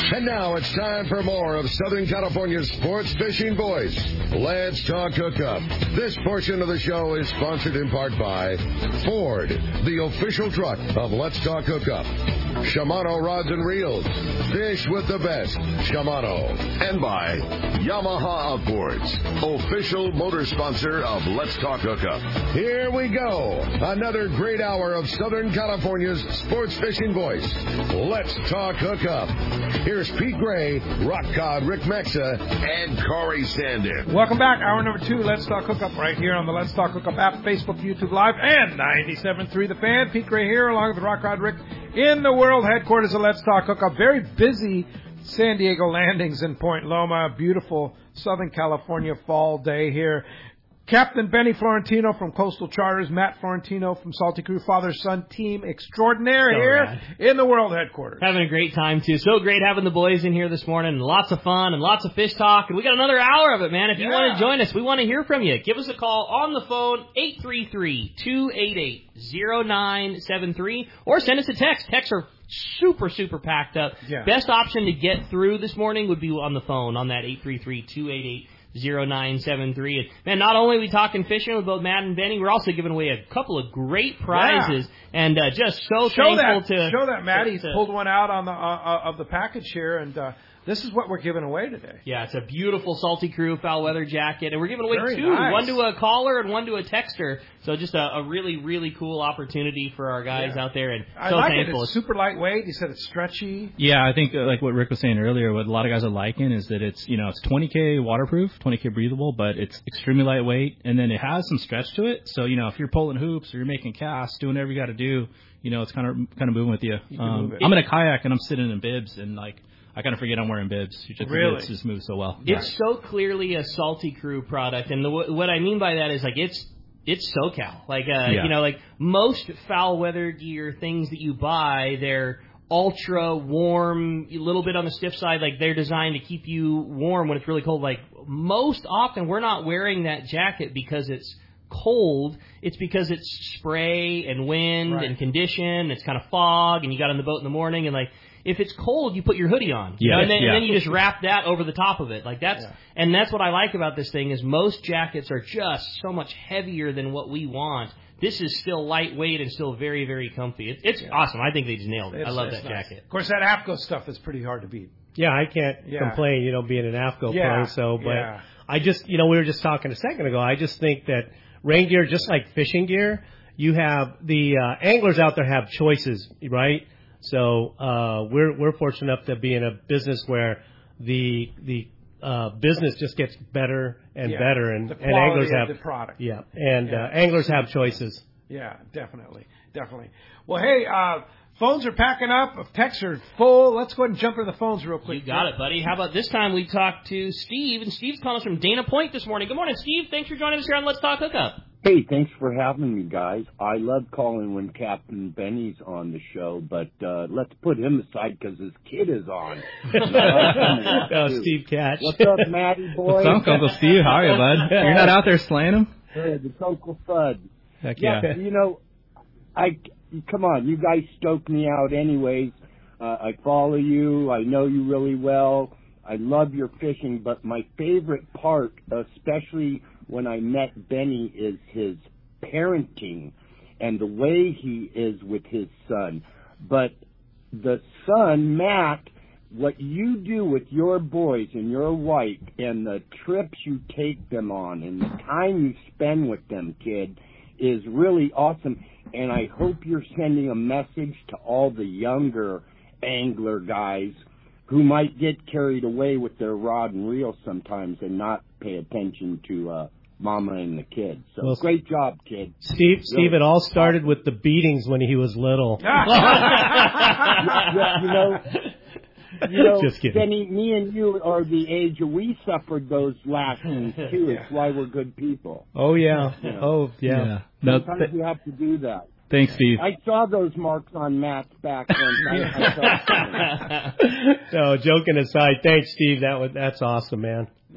And now it's time for more of Southern California's sports fishing voice. Let's talk hookup. This portion of the show is sponsored in part by Ford, the official truck of Let's Talk Hookup. Shimano Rods and Reels. Fish with the best. Shimano. And by Yamaha Outboards, official motor sponsor of Let's Talk Hookup. Here we go. Another great hour of Southern California's sports fishing voice. Let's Talk Hookup. Here's Pete Gray, Rock Cod, Rick Mexa, and Corey Sandin. Welcome back. Hour number 2, Let's Talk Hookup, right here on the Let's Talk Hookup app, Facebook, YouTube Live, and 97.3 The Fan. Pete Gray here, along with Rock Cod Rick, in the world headquarters of Let's Talk Hookup. Very busy San Diego landings in Point Loma. Beautiful Southern California fall day here. Captain Benny Florentino from Coastal Charters, Matt Florentino from Salty Crew, father-son team extraordinaire here in the world headquarters. Having a great time, too. So great having the boys in here this morning. Lots of fun and lots of fish talk. And we got another hour of it, man. If you want to join us, we want to hear from you. Give us a call on the phone, 833-288-0973, or send us a text. Texts are super, super packed up. Yeah. Best option to get through this morning would be on the phone on that 833-288-0973. 0973. And man, not only are we talking fishing with both Matt and Benny, we're also giving away a couple of great prizes, and just so thankful to show that Matt. He's pulled one out on the of the package here, and this is what we're giving away today. Yeah, it's a beautiful Salty Crew foul weather jacket, and we're giving away two, nice. One to a caller and one to a texter. So just a really, really cool opportunity for our guys out there, and I so like thankful. It's super lightweight. He said it's stretchy. Yeah, I think like what Rick was saying earlier, what a lot of guys are liking is that it's it's 20K waterproof, 20K breathable, but it's extremely lightweight, and then it has some stretch to it. So if you're pulling hoops or you're making casts, doing whatever you got to do, it's kind of moving with you. I'm in a kayak and I'm sitting in bibs, and I kind of forget I'm wearing bibs. Really? It just moves so well. It's so clearly a Salty Crew product, and what I mean by that is it's SoCal. Like most foul weather gear things that you buy, they're ultra warm, a little bit on the stiff side. Like they're designed to keep you warm when it's really cold. Like most often, we're not wearing that jacket because it's cold. It's because it's spray and wind and condition. It's kind of fog, and you got on the boat in the morning, and if it's cold, you put your hoodie on, and then you just wrap that over the top of it. And that's what I like about this thing is most jackets are just so much heavier than what we want. This is still lightweight and still very, very comfy. It's awesome. I think they just nailed it. I love that jacket. Of course, that AFCO stuff is pretty hard to beat. Yeah, I can't complain, being an AFCO pro. So, but I just, we were just talking a second ago. I just think that rain gear, just like fishing gear, you have the anglers out there have choices, right? So we're fortunate enough to be in a business where the business just gets better and better, and anglers have the product. Anglers have choices. Yeah, definitely. Well, hey, phones are packing up. Texts are full. Let's go ahead and jump into the phones real quick. You got it, buddy. How about this time we talk to Steve, and Steve's calling us from Dana Point this morning. Good morning, Steve. Thanks for joining us here on Let's Talk Hookup. Hey, thanks for having me, guys. I love calling when Captain Benny's on the show, but let's put him aside because his kid is on. Steve Catch. What's up, Matty boy? What's up, Uncle Steve? How are you, bud? You're not out there slaying him? Good, it's Uncle Fudd. Heck yeah. Come on, you guys stoke me out anyways. I follow you. I know you really well. I love your fishing, but my favorite part, especially when I met Benny, is his parenting and the way he is with his son. But the son, Matt, what you do with your boys and your wife and the trips you take them on and the time you spend with them, kid, is really awesome. And I hope you're sending a message to all the younger angler guys who might get carried away with their rod and reel sometimes and not pay attention to mama and the kids. So great job, kid. Steve, it all started with the beatings when he was little. Just kidding. Benny, me and you are the age we suffered those lashings too. It's why we're good people. Oh yeah. Oh yeah. Sometimes you have to do that. Thanks, Steve. I saw those marks on Matt's back then. No, joking aside, thanks, Steve. That's awesome, man.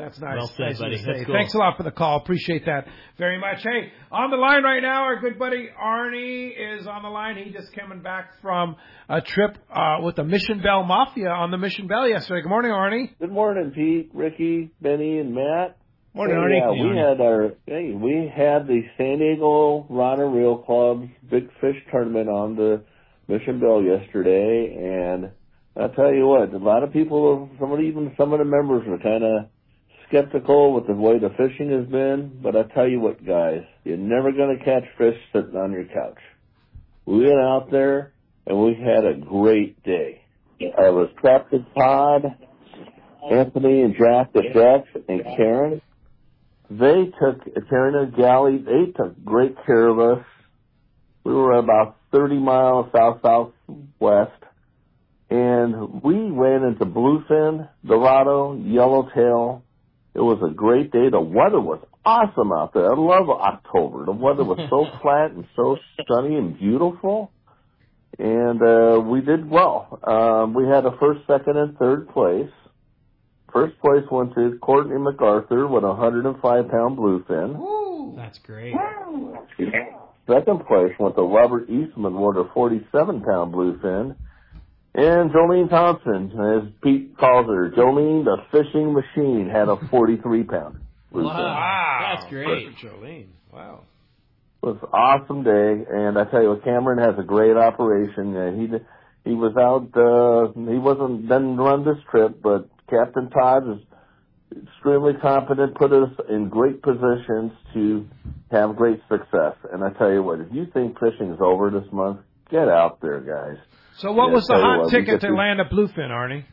That's nice. Well said, nice buddy. That's cool. Thanks a lot for the call. Appreciate that very much. Hey, on the line right now, our good buddy Arnie is on the line. He just coming back from a trip with the Mission Bell Mafia on the Mission Bell yesterday. Good morning, Arnie. Good morning, Pete, Ricky, Benny, and Matt. Morning, Arnie. Yeah, we had the San Diego Rod and Reel Club's Big Fish Tournament on the Mission Bell yesterday, and I'll tell you what, a lot of people, even some of the members were kind of skeptical with the way the fishing has been, but I tell you what, guys, you're never going to catch fish sitting on your couch. We went out there, and we had a great day. I was Captain Todd, Anthony, and Jack the Chef, and Karen. Karen and Gally, they took great care of us. We were about 30 miles southwest, and we ran into bluefin, dorado, yellowtail. It was a great day. The weather was awesome out there. I love October. The weather was so flat and so sunny and beautiful, and we did well. We had a first, second, and third place. First place went to Courtney MacArthur with a 105-pound bluefin. Woo, that's great. Second place went to Robert Eastman with a 47-pound bluefin. And Jolene Thompson, as Pete calls her, Jolene the Fishing Machine, had a 43-pound bluefin. Wow, that's great. Jolene, wow. It was an awesome day, and I tell you what, Cameron has a great operation. He was out, he didn't run this trip, but Captain Todd is extremely competent, put us in great positions to have great success. And I tell you what, if you think fishing is over this month, get out there, guys. So what was the hot ticket to land a bluefin, Arnie?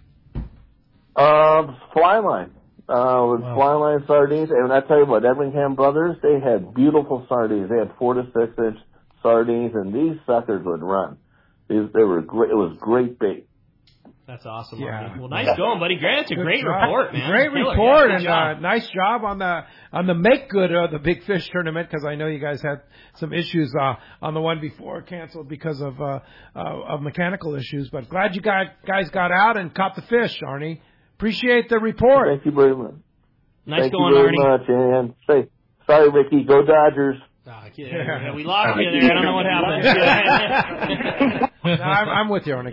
Fly line. Fly line sardines. And I tell you what, Everingham Brothers, they had beautiful sardines. They had 4 to 6 inch sardines, and these suckers would run. They were great. It was great bait. That's awesome, Arnie. Well, nice going, buddy. Grant, it's a great report, man. Great report, and nice job on the make good of the Big Fish tournament, because I know you guys had some issues on the one before, canceled because of mechanical issues. But glad you guys got out and caught the fish, Arnie. Appreciate the report. Thank you very much. Nice going, Arnie. Thank you very much, and sorry, Ricky, go Dodgers. Yeah, we lost you there. I don't know what happened. No, I'm with you, Arnie.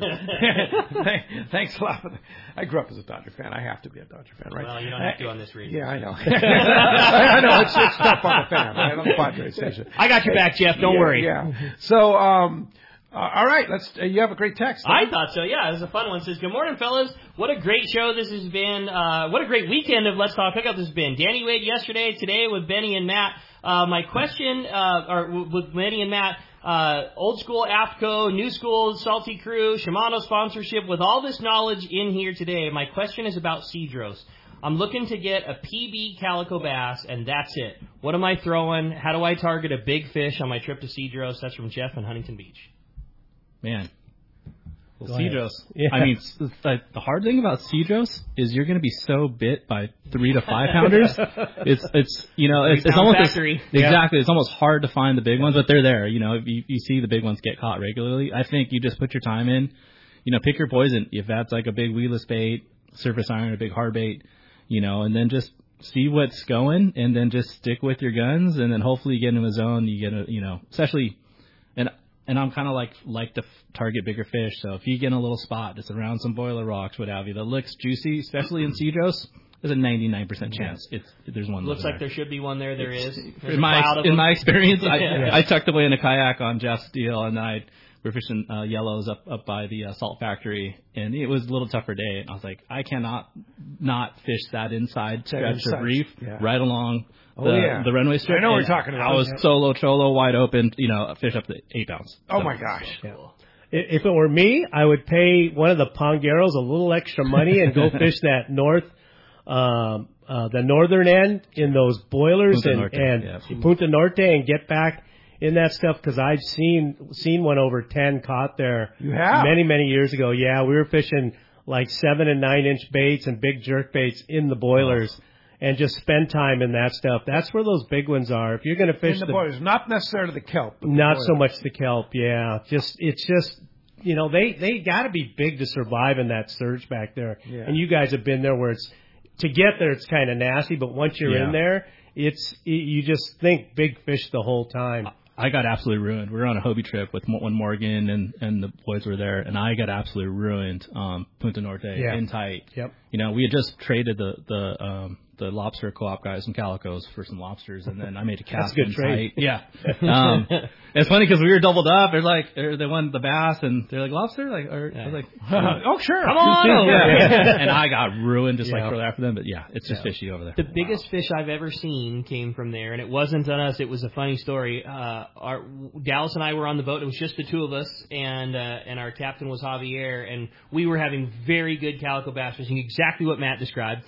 Thanks a lot. I grew up as a Dodger fan. I have to be a Dodger fan, right? Well, you don't have to on this radio. Yeah, I know. I know. It's tough on the fan, right? On the Padres station. I got your back, Jeff. Don't worry. Yeah. So, all right. You have a great text. I thought so. Yeah, it was a fun one. It says, "Good morning, fellas. What a great show this has been. What a great weekend of Let's Talk Pickup this has been. Danny Wade yesterday, today with Benny and Matt. My question, with Benny and Matt, old school AFCO, new school Salty Crew, Shimano sponsorship. With all this knowledge in here today, my question is about Cedros. I'm looking to get a PB calico bass, and that's it. What am I throwing? How do I target a big fish on my trip to Cedros?" That's from Jeff in Huntington Beach. Man. Well, Cedros. Yeah. I mean, the hard thing about Cedros is you're going to be so bit by 3 to 5 pounders. It's almost factory. Exactly. It's almost hard to find the big ones, but they're there. You know, you see the big ones get caught regularly. I think you just put your time in. You know, pick your poison. If that's like a big weedless bait, surface iron, a big hard bait, you know, and then just see what's going, and then just stick with your guns, and then hopefully you get into a zone. You get especially. And I'm kind of like to target bigger fish. So if you get in a little spot that's around some boiler rocks, what have you, that looks juicy, especially in Cedros, there's a 99% chance there's one. Looks like there should be one there. There is. In my experience, I tucked away in a kayak on Jeff's deal, and we're fishing yellows up by the salt factory, and it was a little tougher day. And I was like, I cannot not fish that inside stretch of reef right along the runway strip. I know what you're talking about. I was solo cholo wide open, fish up to 8 pounds. Oh my gosh! Yeah. If it were me, I would pay one of the pongeros a little extra money and go fish that the northern end in those boilers Punta Norte and get back in that stuff, because I've seen one over 10 caught there. You have? Many years ago. Yeah, we were fishing like 7 and 9 inch baits and big jerk baits in the boilers. And just spend time in that stuff. That's where those big ones are. If you're going to fish in the boilers, not necessarily the kelp. Not so much the kelp, yeah. It's just they got to be big to survive in that surge back there. Yeah. And you guys have been there where it's to get there, it's kind of nasty, but once you're in there, you just think big fish the whole time. I got absolutely ruined. We were on a Hobie trip with Morgan and the boys were there, and I got absolutely ruined. Punta Norte in tight. Yep. You know, we had just traded the lobster co-op guys in Calicos for some lobsters, and then I made a cast. That's a good trade. Yeah. It's funny because we were doubled up. They won the bass, and they're like, lobster? I was like, oh, sure. Come on over. And I got ruined just like shortly after them. But yeah, it's just fishy over there. The biggest fish I've ever seen came from there, and it wasn't on us. It was a funny story. Dallas and I were on the boat. It was just the two of us, and our captain was Javier, and we were having very good calico bass fishing, exactly what Matt described,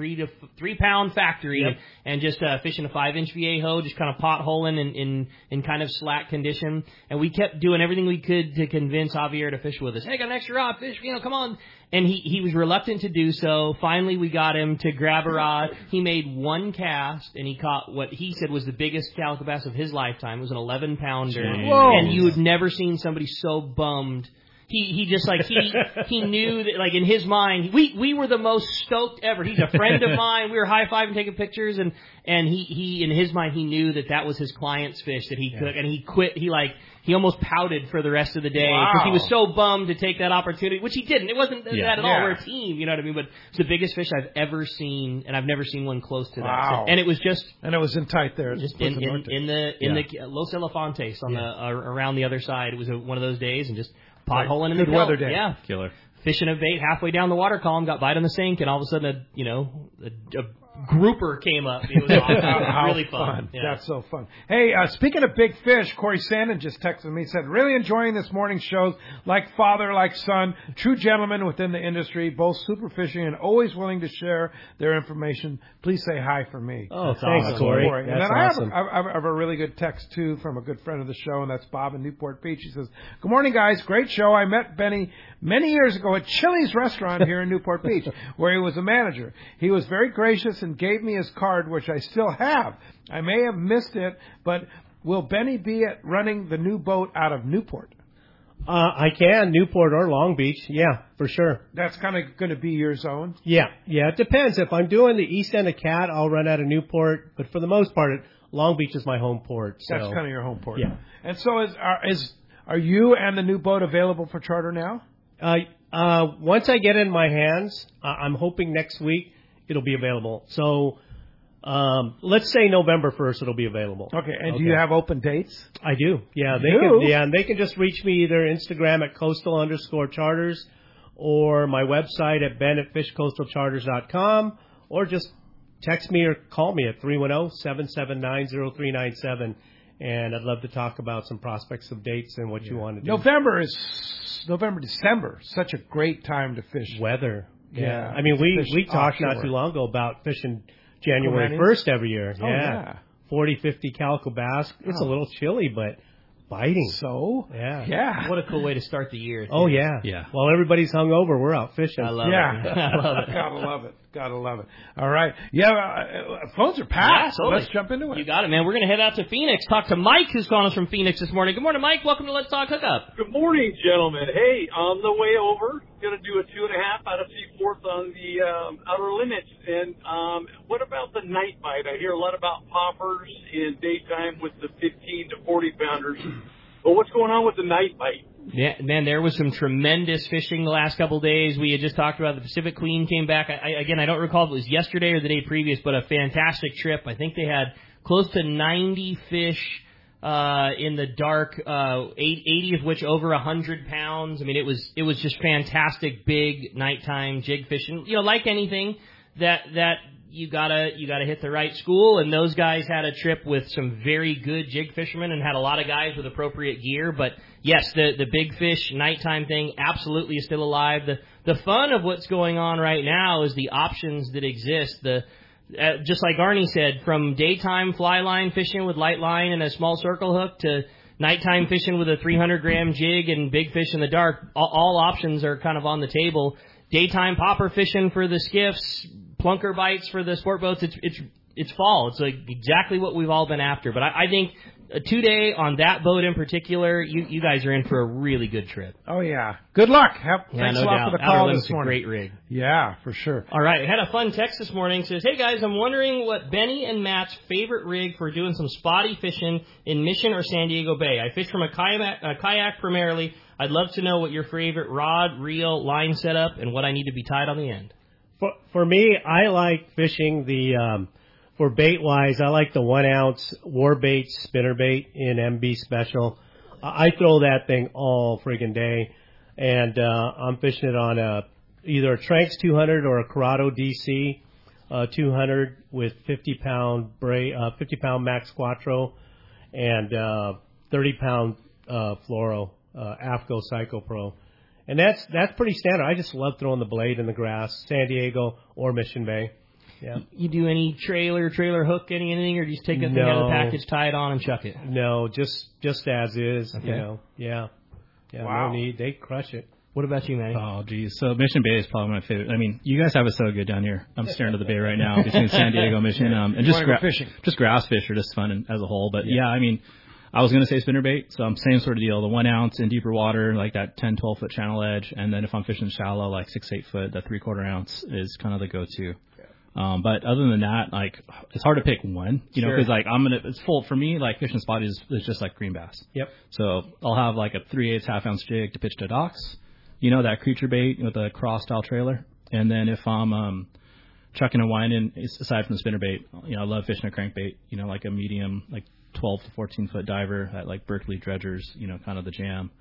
3 pound factory, and just fishing a 5-inch Viejo, just kind of potholing in kind of slack condition. And we kept doing everything we could to convince Javier to fish with us. Hey, got an extra rod, fish, come on. And he was reluctant to do so. Finally, we got him to grab a rod. He made one cast, and he caught what he said was the biggest calico bass of his lifetime. It was an 11-pounder. And you had never seen somebody so bummed. He just he knew that, like, in his mind, we were the most stoked ever. He's a friend of mine. We were high-fiving, taking pictures, and he in his mind, he knew that was his client's fish that he took, and he quit. He almost pouted for the rest of the day because he was so bummed to take that opportunity, which he didn't. It wasn't that at all. We're a team, you know what I mean? But it's the biggest fish I've ever seen, and I've never seen one close to that. Wow. And it was just... And it was in tight there. Just in the Los Elefantes on the around the other side. It was one of those days, and just potholing in the good weather day. Yeah. Killer. Fishing a bait halfway down the water column, got bite on the sink, and all of a sudden a grouper came up. It was awesome. It was really fun. Yeah. That's so fun. Hey, speaking of big fish, Corey Sandin just texted me, said, really enjoying this morning's shows, like father, like son, true gentlemen within the industry, both super fishing and always willing to share their information. Please say hi for me. Oh, thanks, awesome. Corey. And that's then awesome. I have a really good text, too, from a good friend of the show, and that's Bob in Newport Beach. He says, good morning, guys. Great show. I met Benny many years ago at Chili's restaurant here in Newport Beach, where he was a manager. He was very gracious and gave me his card, which I still have. I may have missed it, but will Benny be at running the new boat out of Newport? I can, Newport or Long Beach. Yeah, for sure. That's kind of going to be your zone? Yeah, it depends. If I'm doing the east end of Cat, I'll run out of Newport, but for the most part, Long Beach is my home port. So. That's kind of your home port. Yeah. And so are you and the new boat available for charter now? Once I get it in my hands, I'm hoping next week it'll be available. So let's say November 1st it'll be available. Okay, and do you have open dates? I do. Yeah, and they can just reach me either Instagram at coastal_charters or my website at ben@fishcoastalcharters.com, or just text me or call me at 310-779-0397. And I'd love to talk about some prospects of dates and what you want to do. December, such a great time to fish. Weather. Yeah. I mean, we talked not too long ago about fishing January 1st every year. Oh, yeah. 40, 50 calico bass. It's a little chilly, but biting. So? Yeah. What a cool way to start the year. Oh, yeah. While everybody's hungover, we're out fishing. I love it. I love it. Gotta love it. All right. Yeah, phones are packed, so let's jump into it. You got it, man. We're going to head out to Phoenix, talk to Mike, who's calling us from Phoenix this morning. Good morning, Mike. Welcome to Let's Talk Hookup. Good morning, gentlemen. Hey, on the way over, going to do a 2.5 out of 3/4 on the outer limits. And what about the night bite? I hear a lot about poppers in daytime with the 15 to 40 pounders. But what's going on with the night bite? Yeah, man, there was some tremendous fishing the last couple of days. We had just talked about the Pacific Queen came back. I don't recall if it was yesterday or the day previous, but a fantastic trip. I think they had close to 90 fish in the dark, 80 of which over 100 pounds. I mean, it was just fantastic, big nighttime jig fishing. You know, like anything that you gotta hit the right school, and those guys had a trip with some very good jig fishermen and had a lot of guys with appropriate gear. But yes, the big fish nighttime thing absolutely is still alive. The fun of what's going on right now is the options that exist. Just like Arnie said, from daytime fly line fishing with light line and a small circle hook to nighttime fishing with a 300-gram jig and big fish in the dark, all options are kind of on the table. Daytime popper fishing for the skiffs, plunker bites for the sport boats. It's fall. It's like exactly what we've all been after. But I think a 2-day on that boat in particular, you guys are in for a really good trip. Oh, yeah. Good luck. Thanks no a lot doubt. for the call Outer this morning. A great rig. Yeah, for sure. All right. I had a fun text this morning. It says, hey, guys, I'm wondering what Benny and Matt's favorite rig for doing some spotty fishing in Mission or San Diego Bay. I fish from a kayak primarily. I'd love to know what your favorite rod, reel, line setup, and what I need to be tied on the end. For me, I like fishing for bait-wise, I like the 1-ounce war bait spinnerbait in MB Special. I throw that thing all friggin' day, and I'm fishing it on either a Tranx 200 or a Corrado DC 200 with 50-pound Max Quattro and 30-pound fluoro AFCO Psycho Pro. And that's pretty standard. I just love throwing the blade in the grass, San Diego or Mission Bay. Yeah. You do any trailer hook, anything, or do you just take that thing out of the package, tie it on, and chuck it? No, just as is. Okay. You know. Yeah. Wow. No need. They crush it. What about you, Manny? Oh, geez. So Mission Bay is probably my favorite. I mean, you guys have it so good down here. I'm staring at the bay right now between San Diego, Mission, and just grass fish are just fun as a whole. But yeah, I mean, I was going to say spinnerbait, so I'm same sort of deal. The 1 ounce in deeper water, like that 10, 12 foot channel edge, and then if I'm fishing shallow, like 6, 8 foot, that 3/4 ounce is kind of the go-to. But other than that, like, it's hard to pick one, you know, because like it's full for me. Like fishing spot is just like green bass. Yep. So I'll have like a 3/8 half-ounce jig to pitch to docks, you know, that creature bait with a cross style trailer, and then if I'm chucking and winding, aside from the spinnerbait, you know, I love fishing a crankbait, you know, like a medium, like 12 to 14 foot diver at like Berkeley Dredgers, you know, kind of the jam.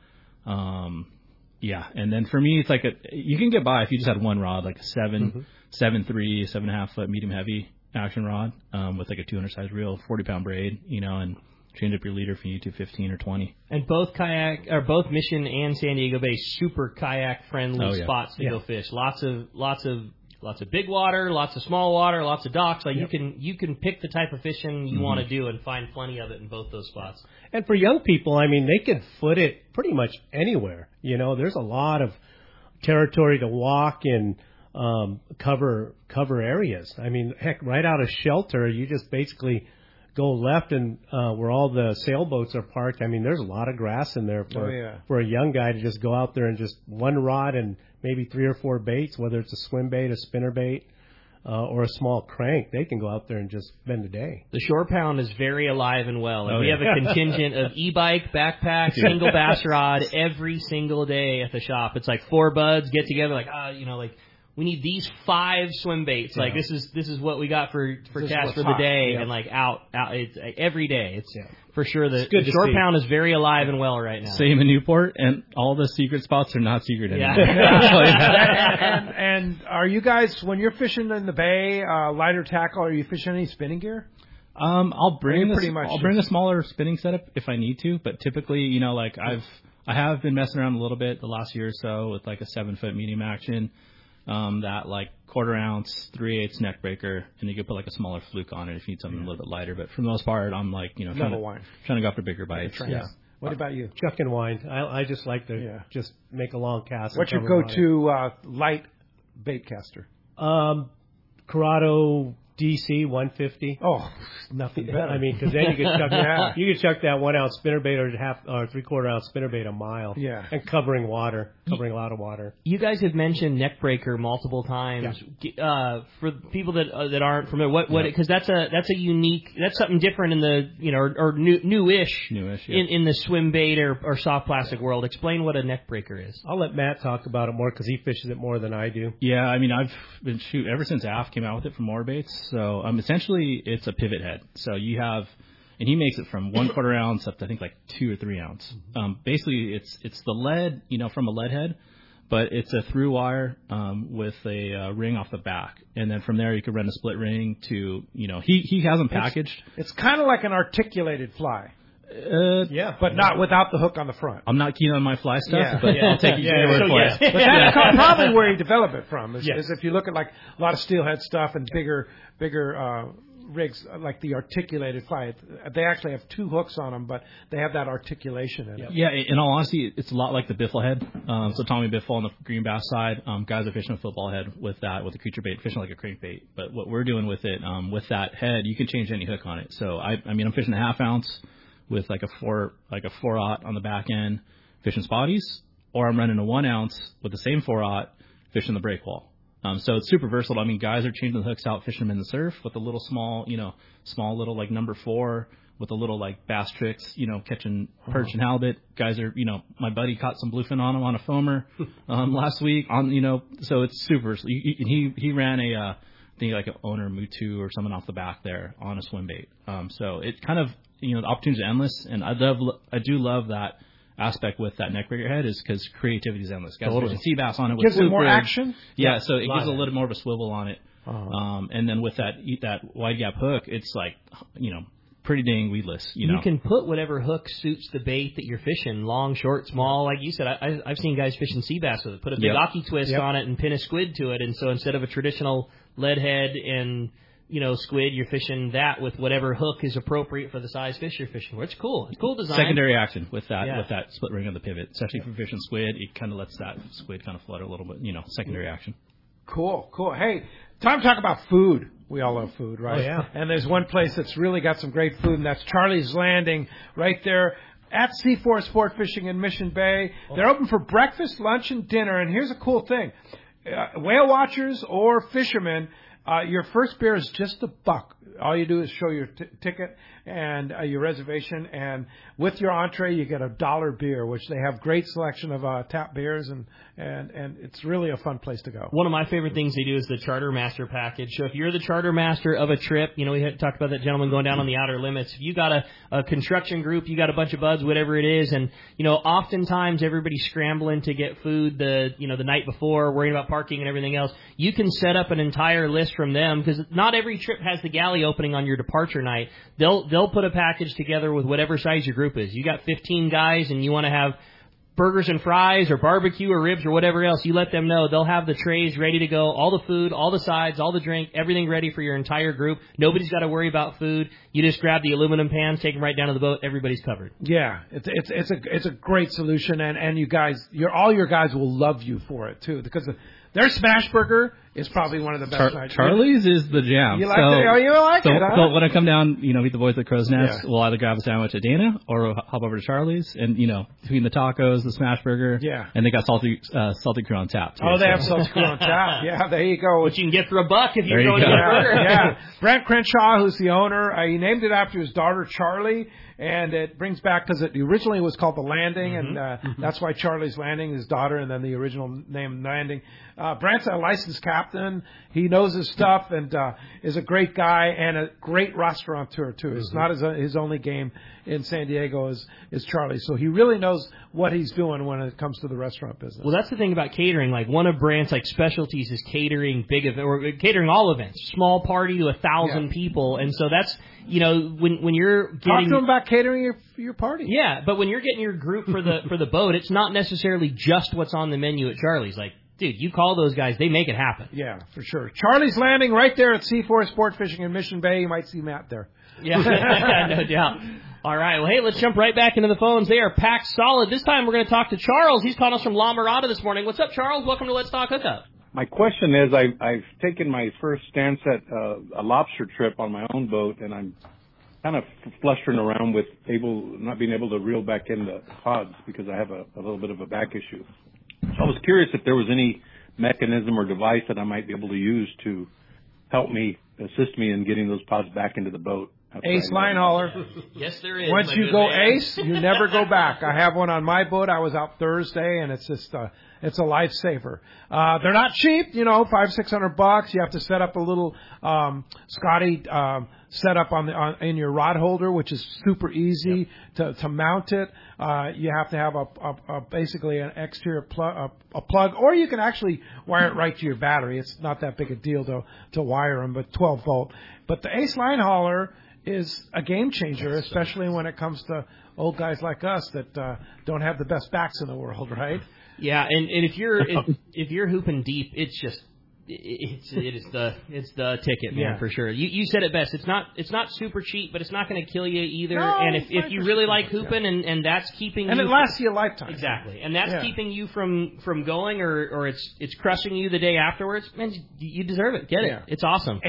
Yeah, and then for me, it's like you can get by if you just had one rod, like a 7.3, 7.5 foot medium heavy action rod with like a 200 size reel, 40-pound braid, you know, and change up your leader if you need to 15 or 20. And both Mission and San Diego Bay, super kayak friendly spots to go fish. Lots of big water, lots of small water, lots of docks. Like you can pick the type of fishing you want to do and find plenty of it in both those spots. And for young people, I mean, they can foot it pretty much anywhere. You know, there's a lot of territory to walk in, cover areas. I mean, heck, right out of shelter, you just basically go left and where all the sailboats are parked. I mean, there's a lot of grass in there for a young guy to just go out there and just one rod and maybe 3 or 4 baits, whether it's a swim bait, a spinner bait, or a small crank. They can go out there and just spend a day. The shore pound is very alive and well. Like we have a contingent of e-bike, backpack, single bass rod every single day at the shop. It's like 4 buds get together, like we need these 5 swim baits. Like this is what we got for cast for the day, and like out it's every day. It's for sure the shore pound is very alive and well right now. Same in Newport, and all the secret spots are not secret anymore. And are you guys, when you're fishing in the bay, lighter tackle, are you fishing any spinning gear? I'll bring a smaller spinning setup if I need to, but typically, you know, like I have been messing around a little bit the last year or so with like a 7-foot medium action. That like 1/4 ounce, 3/8 neck breaker, and you could put like a smaller fluke on it if you need something a little bit lighter. But for the most part, I'm like, you know, trying to go after bigger bites. Yeah. What about you? Chuck and wind. I just like to just make a long cast. What's your go-to light bait caster? Corrado DC 150. Oh, nothing better. I mean, because then you could chuck you could chuck that 1 ounce spinnerbait or 3/4 ounce spinnerbait a mile. Yeah. And covering a lot of water. You guys have mentioned neck breaker multiple times. Yeah. For people that aren't familiar, because that's something different in the or newish in the swim bait or soft plastic world. Explain what a neck breaker is. I'll let Matt talk about it more because he fishes it more than I do. Yeah, I mean I've been ever since AF came out with it for more baits. So essentially it's a pivot head. So you have, and he makes it from 1/4 ounce up to I think like 2 or 3 ounce. Basically it's the lead, from a lead head, but it's a through wire with a ring off the back, and then from there you could run a split ring to he has them packaged. It's kind of like an articulated fly. But not without the hook on the front. I'm not keen on my fly stuff, but I'll take your word for it. But that's probably where you develop it from. Is if you look at like a lot of steelhead stuff and bigger rigs like the articulated fly, they actually have 2 hooks on them, but they have that articulation in it. Yeah, in all honesty, it's a lot like the biffle head. So Tommy Biffle on the green bass side, guys are fishing a football head with the creature bait, fishing like a crankbait. But what we're doing with it, with that head, you can change any hook on it. So I'm fishing a 1/2 ounce with like a 4/0 on the back end, fishing spotties, or I'm running a 1 ounce with the same 4/0 fishing the breakwall. So it's super versatile. I mean, guys are changing the hooks out, fishing them in the surf with a little small little like number 4 with a little like Bass Tricks, catching perch and halibut. Guys are, my buddy caught some bluefin on him on a foamer last week. So it's super. He ran I think like an owner Mutu or something off the back there on a swim bait. So it kind of, the opportunities are endless, and I do love that aspect with that neck rigger head is because creativity is endless. Guys can sea bass on it with gives it more action. Yeah, so it gives a little more of a swivel on it. And then with that wide gap hook, it's like pretty dang weedless. You can put whatever hook suits the bait that you're fishing, long, short, small. Like you said, I've seen guys fishing sea bass with it. Put a big Aki twist on it and pin a squid to it, and so instead of a traditional lead head and squid, you're fishing that with whatever hook is appropriate for the size fish you're fishing. It's cool. It's cool design. Secondary action with that split ring of the pivot, especially for fishing squid. It kind of lets that squid kind of flutter a little bit. Secondary action. Cool. Hey, time to talk about food. We all love food, right? Oh, yeah. And there's one place that's really got some great food, and that's Charlie's Landing right there at C4 Sport Fishing in Mission Bay. They're open for breakfast, lunch, and dinner. And here's a cool thing. Whale watchers or fishermen, your first beer is just $1. All you do is show your ticket and your reservation, and with your entree you get $1 beer, which they have great selection of tap beers, and it's really a fun place to go. One of my favorite things they do is the Charter Master package. So if you're the Charter Master of a trip, we had talked about that gentleman going down on the outer limits. If you got a construction group, you got a bunch of buds, whatever it is, and oftentimes everybody's scrambling to get food the night before, worrying about parking and everything else. You can set up an entire list from them, because not every trip has the galley opening on your departure night. They'll put a package together with whatever size your group is. You got 15 guys and you want to have burgers and fries or barbecue or ribs or whatever else, you let them know. They'll have the trays ready to go, all the food, all the sides, all the drink, everything ready for your entire group. Nobody's got to worry about food. You just grab the aluminum pans, take them right down to the boat. Everybody's covered. Yeah, it's a great solution, and you guys, all your guys will love you for it too, because their smash burger is probably one of the best. Charlie's is the jam. You like it? Oh, you like it, huh? So when I come down, meet the boys at Crow's Nest, we'll either grab a sandwich at Dana or we'll hop over to Charlie's, and between the tacos, the smash burger, and they got salty crew on tap too. Oh, they have salty crew on tap. Yeah, there you go. Which you can get for $1 if you're going to get a burger. Yeah, Brent Crenshaw, who's the owner, he named it after his daughter Charlie. And it brings back, because it originally was called The Landing, and that's why Charlie's Landing, his daughter, and then the original name Landing. Brent's a licensed captain. He knows his stuff and is a great guy and a great restaurateur, too. It's not his only game in San Diego is Charlie. So he really knows what he's doing when it comes to the restaurant business. Well, that's the thing about catering. Like, one of Brandt's specialties is catering or catering all events, small party to 1,000 people. And so that's, when you're getting... Talk to him about catering your party. Yeah, but when you're getting your group for the boat, it's not necessarily just what's on the menu at Charlie's. Like, dude, you call those guys, they make it happen. Yeah, for sure. Charlie's Landing right there at C4 Sport Fishing in Mission Bay. You might see Matt there. Yeah, no doubt. All right, well, hey, let's jump right back into the phones. They are packed solid. This time we're going to talk to Charles. He's calling us from La Mirada this morning. What's up, Charles? Welcome to Let's Talk Hookup. My question is, I've taken my first stance at a lobster trip on my own boat, and I'm kind of flustering around with not being able to reel back in the pods because I have a little bit of a back issue. So I was curious if there was any mechanism or device that I might be able to use to help me, assist me in getting those pods back into the boat. Ace line hauler. Yes, there is. Once you go Ace, you never go back. I have one on my boat. I was out Thursday, and it's just it's a lifesaver. They're not cheap, $500-$600. You have to set up a little Scotty setup in your rod holder, which is super easy to mount it. You have to have basically an exterior plug, or you can actually wire it right to your battery. It's not that big a deal to wire them, but 12 volt. But the Ace line hauler is a game changer, especially when it comes to old guys like us that don't have the best backs in the world, right? Yeah, and if you're if you're hooping deep, it's It's the ticket, man, for sure. You said it best. It's not super cheap, but it's not going to kill you either. No, and if you really like hooping and that's keeping and you it lasts you a lifetime. Exactly. And that's keeping you from going or it's crushing you the day afterwards, man, you deserve it. Get it. It's awesome.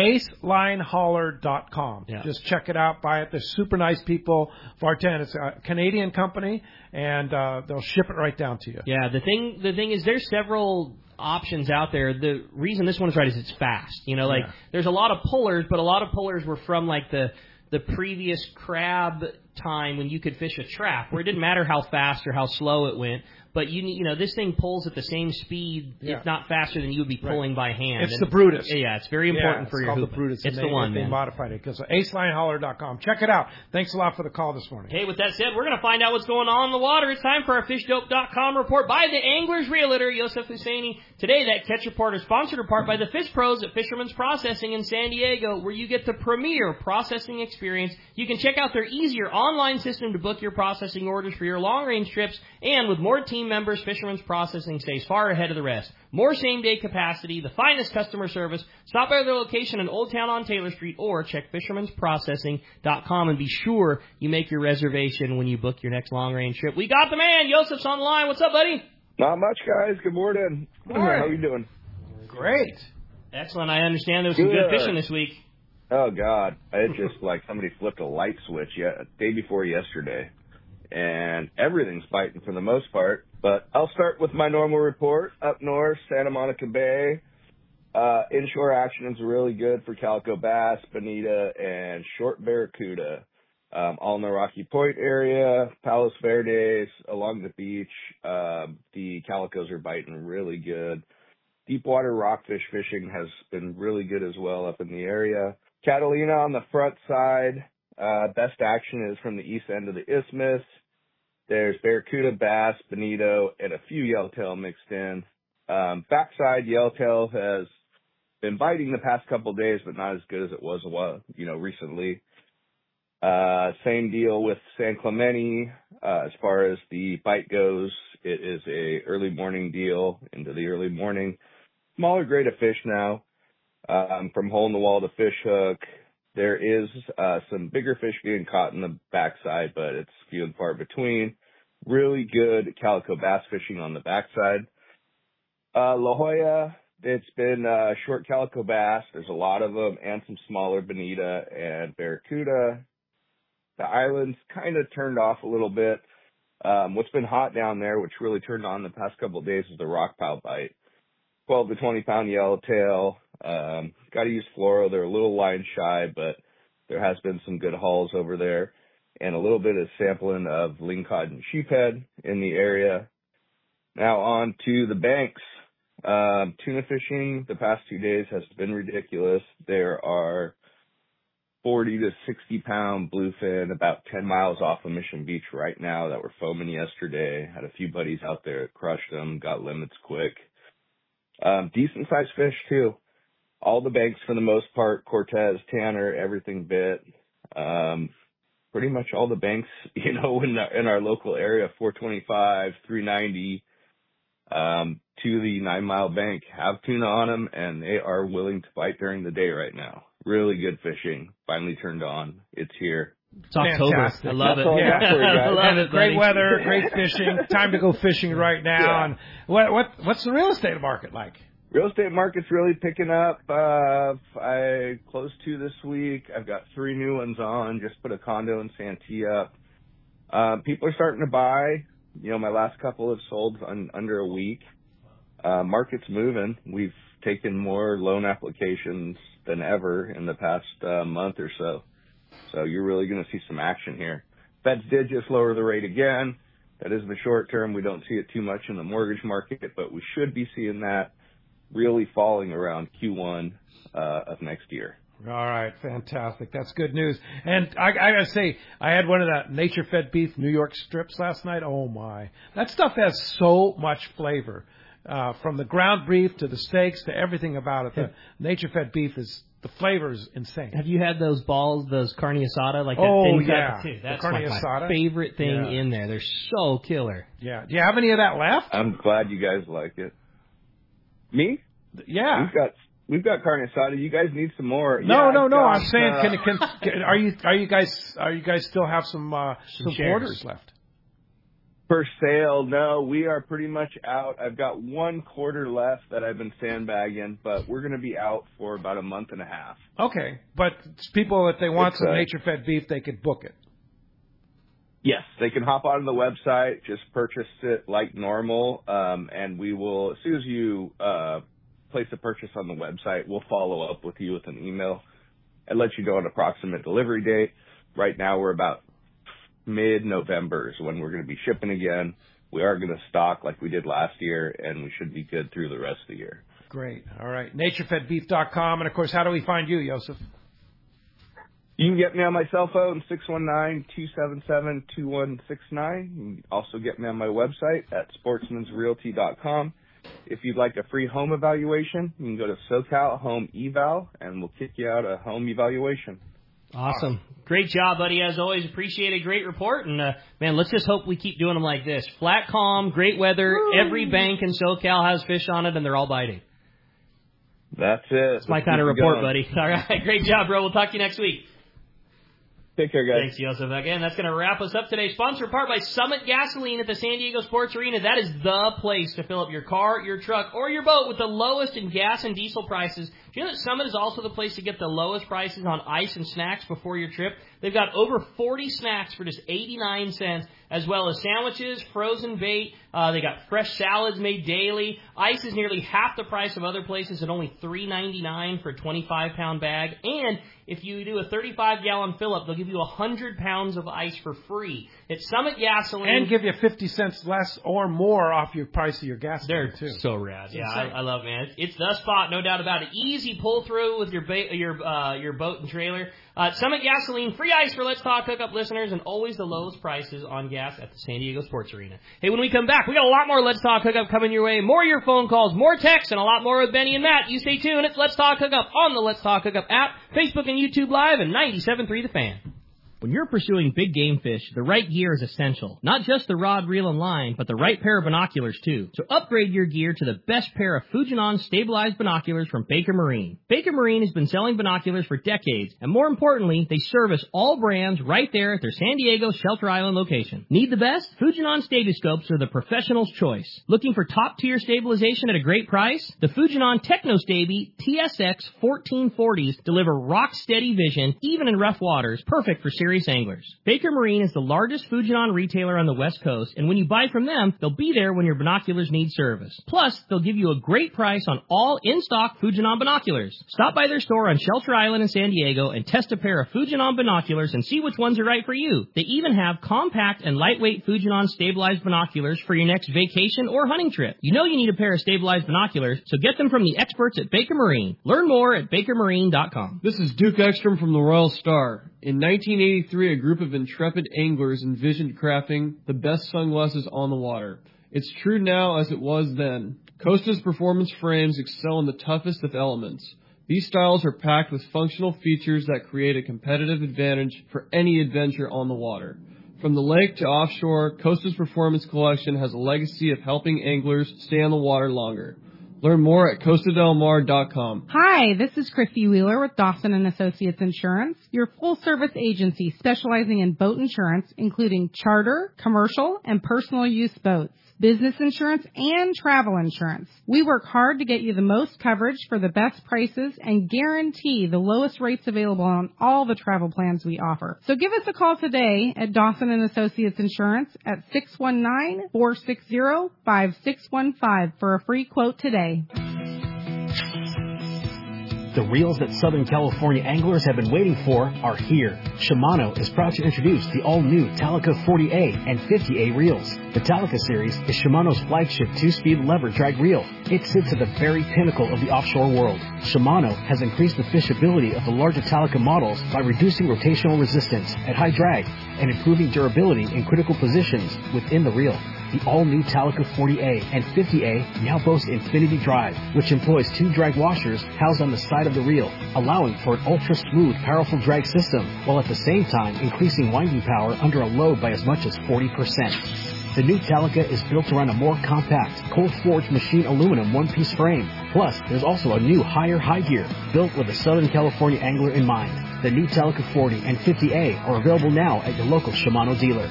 AceLineHauler.com. Yeah. Just check it out, buy it. They're super nice people. Vartan, it's a Canadian company, and they'll ship it right down to you. Yeah, the thing is there's several options out there. The reason this one is right is it's fast. There's a lot of pullers, but a lot of pullers were from like the previous crab time when you could fish a trap, where it didn't matter how fast or how slow it went. But this thing pulls at the same speed, if not faster, than you would be pulling by hand. It's the Brutus. Yeah, it's very important for your hoop. The Brutus. It's the one, They modified it. So AceLineHauler.com. Check it out. Thanks a lot for the call this morning. Hey, with that said, we're going to find out what's going on in the water. It's time for our FishDope.com report by the Angler's Realtor, Yosef Husseini. Today, that Catch Report is sponsored in part by the Fish Pros at Fisherman's Processing in San Diego, where you get the premier processing experience. You can check out their easier online system to book your processing orders for your long-range trips, and with more team members, Fisherman's Processing stays far ahead of the rest. More same-day capacity, the finest customer service. Stop by their location in Old Town on Taylor Street or check fishermansprocessing.com and be sure you make your reservation when you book your next long-range trip. We got the man. Yosef's on the line. What's up, buddy? Not much, guys. Good morning. Good morning. How are you doing? Great. Excellent. I understand there was some good fishing this week. Oh, God. It's just like somebody flipped a light switch day before yesterday. And everything's biting for the most part. But I'll start with my normal report. Up north, Santa Monica Bay, inshore action is really good for calico bass, bonita, and short barracuda. All in the Rocky Point area, Palos Verdes, along the beach, the calicos are biting really good. Deepwater rockfish fishing has been really good as well up in the area. Catalina on the front side, best action is from the east end of the isthmus. There's barracuda, bass, bonito, and a few yellowtail mixed in. Backside, yellowtail has been biting the past couple of days, but not as good as it was recently. Same deal with San Clemente. As far as the bite goes, it is a early morning deal into the early morning. Smaller grade of fish now, from hole in the wall to fish hook. There is some bigger fish being caught in the backside, but it's few and far between. Really good calico bass fishing on the backside. La Jolla, it's been short calico bass. There's a lot of them, and some smaller bonita and barracuda. The island's kind of turned off a little bit. What's been hot down there, which really turned on the past couple of days, is the rock pile bite. 12 to 20 pound yellowtail. Got to use fluoro. They're a little line shy, but there has been some good hauls over there, and a little bit of sampling of lingcod and sheephead in the area. Now on to the banks. Tuna fishing the past 2 days has been ridiculous. There are 40 to 60 pound bluefin about 10 miles off of Mission Beach right now that were foaming yesterday. Had a few buddies out there that crushed them, got limits quick. Decent sized fish too. All the banks for the most part, Cortez, Tanner, everything bit. Pretty much all the banks, in our local area, 425, 390, to the 9 Mile bank have tuna on them, and they are willing to bite during the day right now. Really good fishing. Finally turned on. It's here. It's October. Fantastic. I love it. I love it. Great buddy. weather, great fishing. Time to go fishing right now. Yeah. And what's the real estate market like? Real estate market's really picking up. I closed 2 this week. I've got 3 new ones on. Just put a condo in Santee up. People are starting to buy. My last couple have sold under a week. Market's moving. We've taken more loan applications than ever in the past month or so. So you're really going to see some action here. Feds did just lower the rate again. That is in the short term. We don't see it too much in the mortgage market, but we should be seeing that really falling around Q1 of next year. All right, fantastic. That's good news. And I gotta say, I had one of that nature-fed beef New York strips last night. Oh my, that stuff has so much flavor, from the ground beef to the steaks to everything about it. The nature-fed beef the flavor is insane. Have you had those balls, those carne asada, like that thin cut too? That's carne like asada. My favorite thing in there. They're so killer. Yeah. Do you have any of that left? I'm glad you guys like it. Me? Yeah. We've got carne asada. You guys need some more? No. I'm saying, are you guys still have some quarters left? For sale? No, we are pretty much out. I've got 1 quarter left that I've been sandbagging, but we're going to be out for about a month and a half. Okay, but people, if they want some nature-fed beef, they could book it. Yes, they can hop onto the website, just purchase it like normal, and we will, as soon as you place a purchase on the website, we'll follow up with you with an email and let you know an approximate delivery date. Right now, we're about mid-November is when we're going to be shipping again. We are going to stock like we did last year, and we should be good through the rest of the year. Great. All right. NatureFedBeef.com. And, of course, how do we find you, Joseph? You can get me on my cell phone, 619-277-2169. You can also get me on my website at sportsmansrealty.com. If you'd like a free home evaluation, you can go to SoCal Home Eval, and we'll kick you out a home evaluation. Awesome. Great job, buddy. As always, appreciate a great report. And, man, let's just hope we keep doing them like this. Flat, calm, great weather. Woo! Every bank in SoCal has fish on it, and they're all biting. That's it. That's my kind of report, buddy. All right. Great job, bro. We'll talk to you next week. Take care, guys. Thanks, Joseph. Again, that's going to wrap us up today. Sponsored in part by Summit Gasoline at the San Diego Sports Arena. That is the place to fill up your car, your truck, or your boat with the lowest in gas and diesel prices. Do you know that Summit is also the place to get the lowest prices on ice and snacks before your trip? They've got over 40 snacks for just 89 cents, as well as sandwiches, frozen bait. They got fresh salads made daily. Ice is nearly half the price of other places at only $3.99 for a 25-pound bag. And if you do a 35-gallon fill-up, they'll give you 100 pounds of ice for free. It's Summit Gasoline. And give you 50 cents less or more off your price of your gas. They're too. So rad. Yeah, I love it, man. It's the spot, no doubt about it. Easy pull-through with your boat and trailer. Summit Gasoline, free ice for Let's Talk Hookup listeners, and always the lowest prices on gas at the San Diego Sports Arena. Hey, when we come back, we got a lot more Let's Talk Hookup coming your way. More of your phone calls, more texts, and a lot more with Benny and Matt. You stay tuned. It's Let's Talk Hookup on the Let's Talk Hookup app, Facebook and YouTube Live, and 97.3 The Fan. When you're pursuing big game fish, the right gear is essential. Not just the rod, reel, and line, but the right pair of binoculars, too. So upgrade your gear to the best pair of Fujinon stabilized binoculars from Baker Marine. Baker Marine has been selling binoculars for decades, and more importantly, they service all brands right there at their San Diego Shelter Island location. Need the best? Fujinon Stabiscopes are the professional's choice. Looking for top-tier stabilization at a great price? The Fujinon TechnoStabi TSX 1440s deliver rock-steady vision, even in rough waters, perfect for serious anglers. Baker Marine is the largest Fujinon retailer on the West Coast, and when you buy from them, they'll be there when your binoculars need service. Plus, they'll give you a great price on all in-stock Fujinon binoculars. Stop by their store on Shelter Island in San Diego and test a pair of Fujinon binoculars and see which ones are right for you. They even have compact and lightweight Fujinon stabilized binoculars for your next vacation or hunting trip. You know you need a pair of stabilized binoculars, so get them from the experts at Baker Marine. Learn more at bakermarine.com. This is Duke Ekstrom from the Royal Star. In 1983, a group of intrepid anglers envisioned crafting the best sunglasses on the water. It's true now as it was then. Costa's performance frames excel in the toughest of elements. These styles are packed with functional features that create a competitive advantage for any adventure on the water. From the lake to offshore, Costa's Performance Collection has a legacy of helping anglers stay on the water longer. Learn more at CostaDelMar.com. Hi, this is Christy Wheeler with Dawson & Associates Insurance, your full-service agency specializing in boat insurance, including charter, commercial, and personal use boats, business insurance, and travel insurance. We work hard to get you the most coverage for the best prices and guarantee the lowest rates available on all the travel plans we offer. So give us a call today at Dawson & Associates Insurance at 619-460-5615 for a free quote today. The reels that Southern California anglers have been waiting for are here. Shimano is proud to introduce the all-new Talica 40A and 50A reels. The Talica series is Shimano's flagship 2-speed lever drag reel. It sits at the very pinnacle of the offshore world. Shimano has increased the fishability of the larger Talica models by reducing rotational resistance at high drag and improving durability in critical positions within the reel. The all-new Talica 40A and 50A now boast Infinity Drive, which employs 2 drag washers housed on the side of the reel, allowing for an ultra-smooth, powerful drag system, while at the same time increasing winding power under a load by as much as 40%. The new Talica is built around a more compact, cold-forged machine aluminum one-piece frame. Plus, there's also a new higher high gear built with a Southern California angler in mind. The new Talica 40 and 50A are available now at your local Shimano dealer.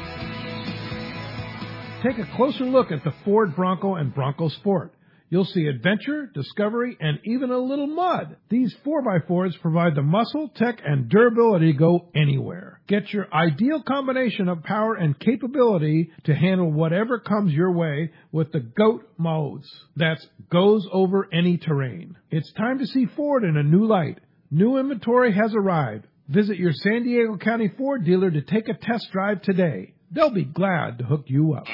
Take a closer look at the Ford Bronco and Bronco Sport. You'll see adventure, discovery, and even a little mud. These 4x4s provide the muscle, tech, and durability to go anywhere. Get your ideal combination of power and capability to handle whatever comes your way with the GOAT modes. That's goes over any terrain. It's time to see Ford in a new light. New inventory has arrived. Visit your San Diego County Ford dealer to take a test drive today. They'll be glad to hook you up.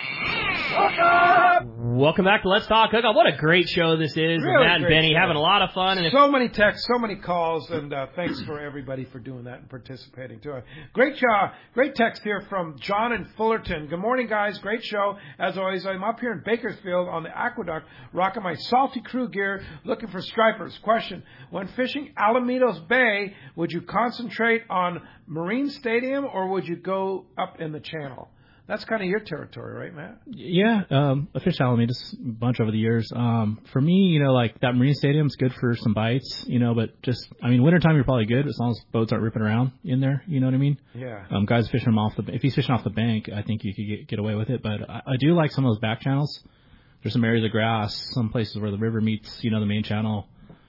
Welcome back to Let's Talk Hookup. What a great show this is. Really Matt and Benny having a lot of fun. And so many texts, so many calls, and thanks for everybody for doing that and participating too. Great text here from John in Fullerton. Good morning, guys. Great show. As always, I'm up here in Bakersfield on the Aqueduct, rocking my Salty Crew gear, looking for stripers. Question: when fishing Alamitos Bay, would you concentrate on Marine Stadium or would you go up in the channel? That's kind of your territory, right, Matt? Yeah, I fished Alamitos a bunch over the years. For me, like that Marine Stadium's good for some bites, but wintertime you're probably good as long as boats aren't ripping around in there, you know what I mean? Yeah. Guys fishing them if he's fishing off the bank, I think you could get away with it. But I do like some of those back channels. There's some areas of grass, some places where the river meets, the main channel,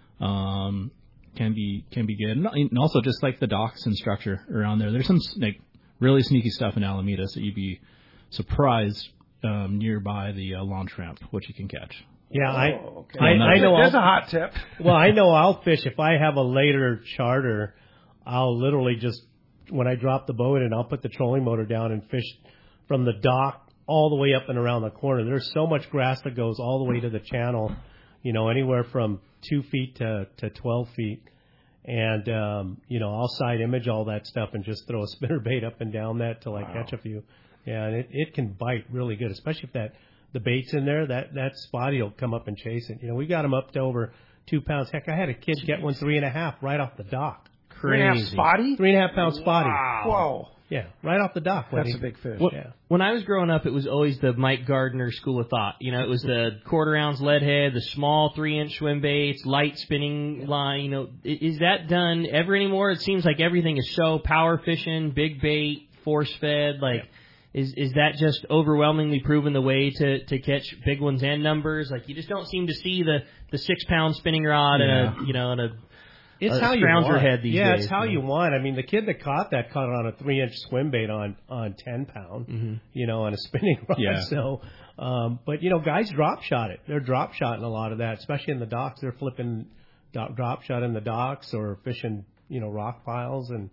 can be good. And also just like the docks and structure around there. There's some really sneaky stuff in Alamitos that you'd be surprised nearby the launch ramp, what you can catch. Yeah, I know. There's a hot tip. Well, I know I'll fish. If I have a later charter, I'll literally just, when I drop the boat in, I'll put the trolling motor down and fish from the dock all the way up and around the corner. There's so much grass that goes all the way to the channel, anywhere from 2 feet to 12 feet. And, I'll side image all that stuff and just throw a spinnerbait up and down that till I catch a few. Yeah, and it can bite really good, especially if the bait's in there. That spotty will come up and chase it. We got them up to over 2 pounds. Heck, I had a kid get one 3.5 right off the dock. Crazy. 3.5 spotty? 3.5 pound spotty. Wow. Whoa. Yeah, right off the dock. That's a big fish. When I was growing up, it was always the Mike Gardner school of thought. It was the quarter ounce lead head, the small 3-inch swim baits, light spinning line. Is that done ever anymore? It seems like everything is so power fishing, big bait, force fed. Is that just overwhelmingly proven the way to catch big ones and numbers? You just don't seem to see the 6-pound spinning rod and a it's how you want. Head these days. It's how you want. The kid that caught it on a 3-inch swim bait on 10 pound, on a spinning rod. Yeah. So, but guys drop shot it. They're drop shotting a lot of that, especially in the docks. They're flipping drop shot in the docks or fishing, rock piles and,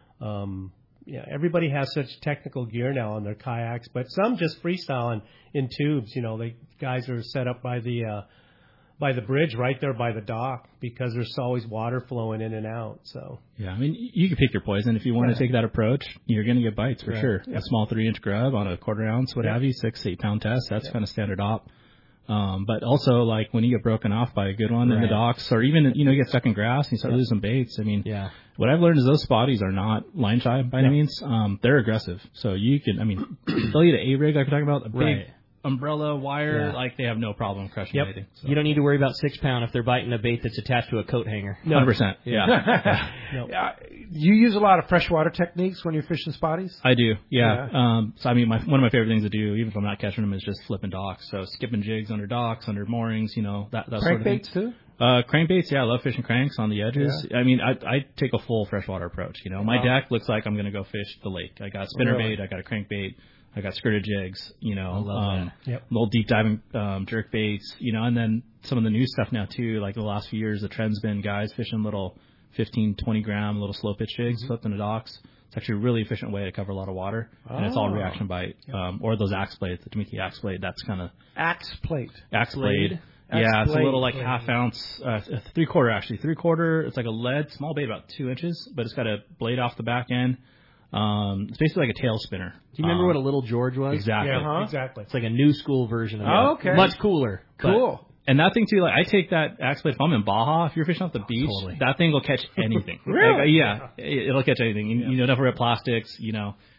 everybody has such technical gear now on their kayaks, but some just freestyling in tubes. The guys are set up by the bridge right there by the dock because there's always water flowing in and out. So yeah, you can pick your poison if you want to take that approach. You're going to get bites for sure. Yep. A small 3-inch grub on a quarter ounce, what have you, 6-8 pound test. That's kind of standard op. But also when you get broken off by a good one in the docks, or even you get stuck in grass and you start losing baits. What I've learned is those spotties are not line shy by any means. They're aggressive, so you can. They'll eat an A-rig like we're talking about, a big umbrella wire, they have no problem crushing anything. So. You don't need to worry about 6-pound if they're biting a bait that's attached to a coat hanger. 100%. Yeah. You use a lot of freshwater techniques when you're fishing spotties? I do, yeah. One of my favorite things to do, even if I'm not catching them, is just flipping docks. So skipping jigs under docks, under moorings, that sort of thing. Crankbaits too? Crankbaits, I love fishing cranks on the edges. Yeah. I take a full freshwater approach. My deck looks like I'm going to go fish the lake. I got spinnerbait, I got a crankbait. I got skirted jigs, I love that. Little deep diving jerk baits, and then some of the new stuff now too. Like the last few years, the trend's been guys fishing little 15, 20 gram little slow pitch jigs flipped in the docks. It's actually a really efficient way to cover a lot of water, and it's all reaction bite. Or those axe blades, the Tamiki axe blade. That's kind of axe plate. Axe blade. Yeah, it's a little half ounce, 3/4 actually. 3/4. It's like a lead small bait, about 2 inches, but it's got a blade off the back end. It's basically like a tail spinner. Do you remember what a Little George was? Exactly. Yeah, exactly. It's like a new school version of it. Oh, okay. Much cooler. Cool. And that thing too, I take that axe blade. If I'm in Baja, if you're fishing off the beach, that thing will catch anything. Really? It'll catch anything. You don't have to rip plastics.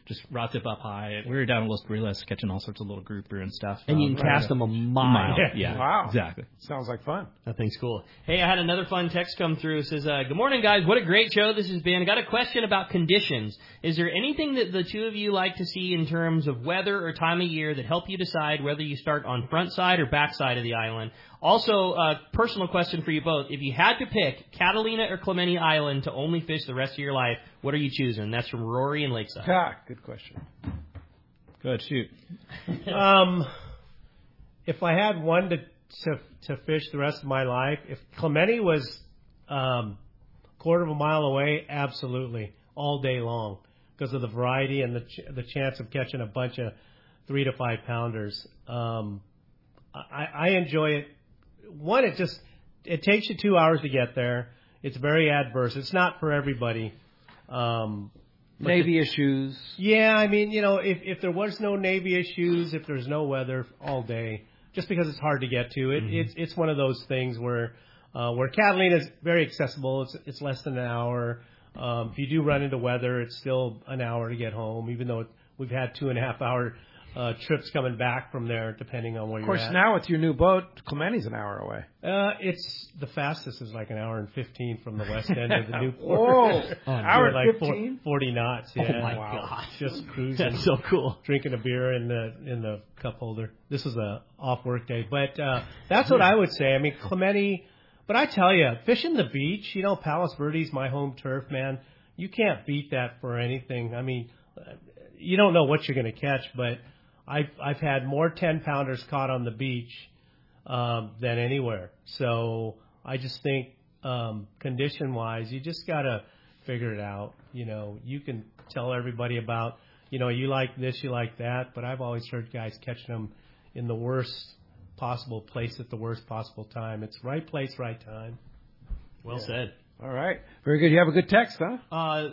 just rod tip up high. We were down in Los Barriles catching all sorts of little grouper and stuff. And you can cast them a mile. Yeah, wow. Exactly. Sounds like fun. That thing's cool. Hey, I had another fun text come through. It says, good morning, guys. What a great show this has been. I got a question about conditions. Is there anything that the two of you like to see in terms of weather or time of year that help you decide whether you start on front side or back side of the island? Also, personal question for you both. If you had to pick Catalina or Clemente Island to only fish the rest of your life, what are you choosing? That's from Rory in Lakeside. Good question. Good, shoot. If I had one to fish the rest of my life, if Clemente was quarter of a mile away, absolutely, all day long, because of the variety and the chance of catching a bunch of 3 to 5 pounders. I enjoy it. One, it takes you 2 hours to get there. It's very adverse. It's not for everybody. Navy issues. Yeah, I mean, if there was no Navy issues, if there's no weather all day, just because it's hard to get to, it's one of those things where Catalina is very accessible. It's less than an hour. If you do run into weather, it's still an hour to get home, even though we've had 2.5 hour trips coming back from there, depending on where you're at. Of course, now with your new boat, Clemente's an hour away. It's the fastest is like an hour and 15 from the west end of the Newport. Whoa, hour and 15? 40 knots. Yeah. Oh my God, just cruising. That's so cool. Drinking a beer in the cup holder. This was a off work day, but that's what I would say. I mean, Clemente. But I tell you, fishing the beach, Palos Verdes, my home turf, man. You can't beat that for anything. I mean, you don't know what you're going to catch, but I've had more 10-pounders caught on the beach than anywhere. So I just think condition-wise, you just got to figure it out. You can tell everybody about, you like this, you like that, but I've always heard guys catching them in the worst possible place at the worst possible time. It's right place, right time. Well said. All right. Very good. You have a good text, huh?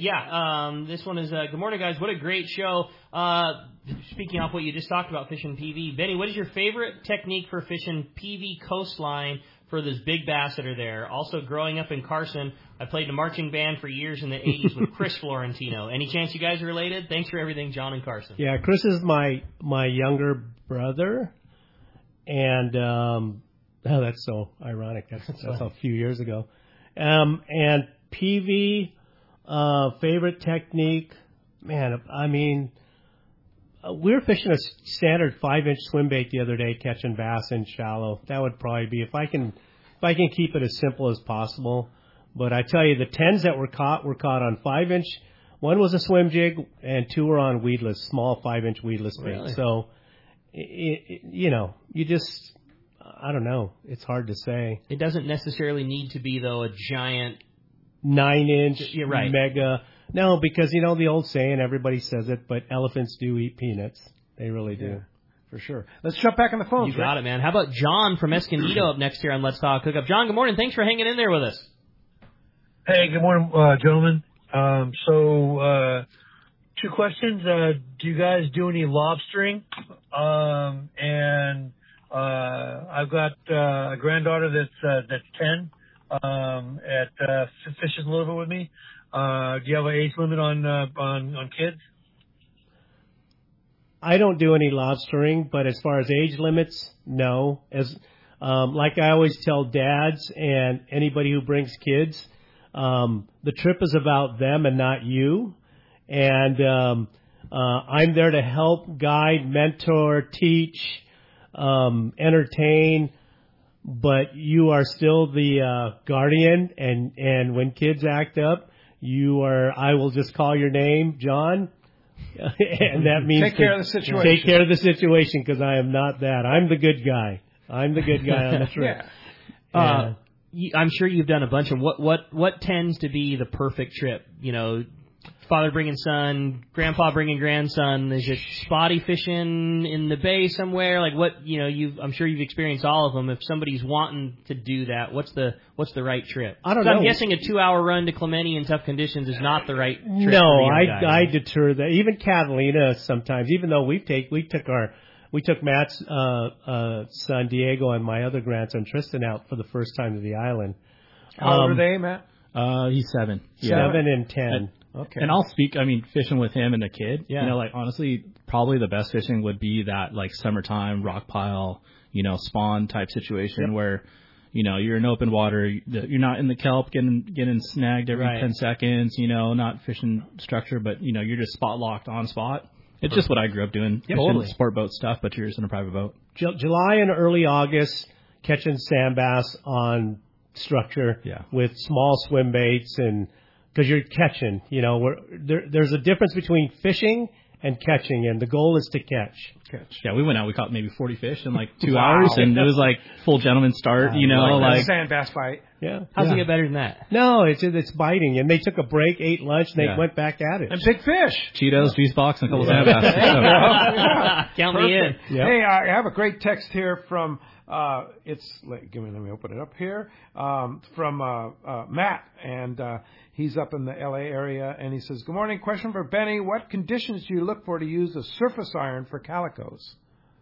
This one is, good morning, guys. What a great show. Speaking of what you just talked about, fishing PV. Benny, what is your favorite technique for fishing PV coastline for those big bass that are there? Also, growing up in Carson, I played in a marching band for years in the 80s with Chris Florentino. Any chance you guys are related? Thanks for everything, John and Carson. Yeah, Chris is my younger brother. And that's so ironic. That's a few years ago. And PV, favorite technique, man, I mean, we were fishing a standard 5-inch swim bait the other day, catching bass in shallow. That would probably be, if I can keep it as simple as possible. But I tell you, the 10s that were caught on 5-inch. One was a swim jig and 2 were on weedless, small 5-inch weedless bait. Really? So, you just, I don't know. It's hard to say. It doesn't necessarily need to be, though, a giant 9-inch right. mega. No, because, the old saying, everybody says it, but elephants do eat peanuts. They really do. Yeah, for sure. Let's jump back on the phone. You got it, man. How about John from Escondido up next here on Let's Talk Hookup? John, good morning. Thanks for hanging in there with us. Hey, good morning, gentlemen. Two questions. Do you guys do any lobstering? And I've got a granddaughter that's 10 fishes a little bit with me. Do you have an age limit on kids? I don't do any lobstering, but as far as age limits, no. As like I always tell dads and anybody who brings kids, the trip is about them and not you. And I'm there to help, guide, mentor, teach, entertain, but you are still the guardian. And when kids act up, I will just call your name, John. And that means take care of the situation. Take care of the situation, because I am not that. I'm the good guy. I'm the good guy on the trip. Yeah. I'm sure you've done a bunch of what tends to be the perfect trip. Father bringing son, grandpa bringing grandson. Is it spotty fishing in the bay somewhere? Like what? I'm sure you've experienced all of them. If somebody's wanting to do that, what's the right trip? I don't know. I'm guessing a 2-hour run to Clemente in tough conditions is not the right trip. No, I deter that. Even Catalina sometimes. Even though we took Matt's son Diego and my other grandson Tristan out for the first time to the island. How old are they, Matt? He's 7. 7 and 10. Okay. And I'll speak, fishing with him and the kid, honestly, probably the best fishing would be that, summertime rock pile, spawn type situation where, you're in open water, you're not in the kelp getting snagged every 10 seconds, not fishing structure, but, you're just spot locked on spot. It's just what I grew up doing, fishing sport boat stuff, but you're just in a private boat. July and early August, catching sand bass on structure with small swim baits, and because you're catching, there's a difference between fishing and catching, and the goal is to catch. Yeah, we went out. We caught maybe 40 fish in 2 hours, and it was full gentleman start. Sand bass bite. Yeah. How's it get better than that? No, it's biting, and they took a break, ate lunch, and they went back at it. And big fish. Cheetos, juice box, and a couple sand bass. Count me in. Yep. Hey, I have a great text here from. Let me open it up here. From Matt, and he's up in the LA area, and he says, "Good morning. Question for Benny: what conditions do you look for to use a surface iron for calicos?"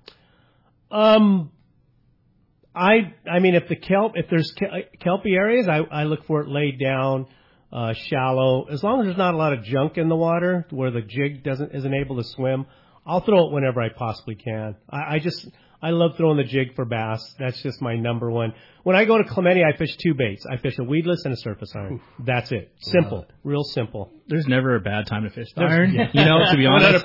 If there's kelpy areas, I look for it laid down, shallow. As long as there's not a lot of junk in the water where the jig isn't able to swim, I'll throw it whenever I possibly can. I love throwing the jig for bass. That's just my number one. When I go to Clemente, I fish 2 baits. I fish a weedless and a surface iron. Oof. That's it. Simple. Real simple. There's never a bad time to fish the iron. Yeah. To be honest,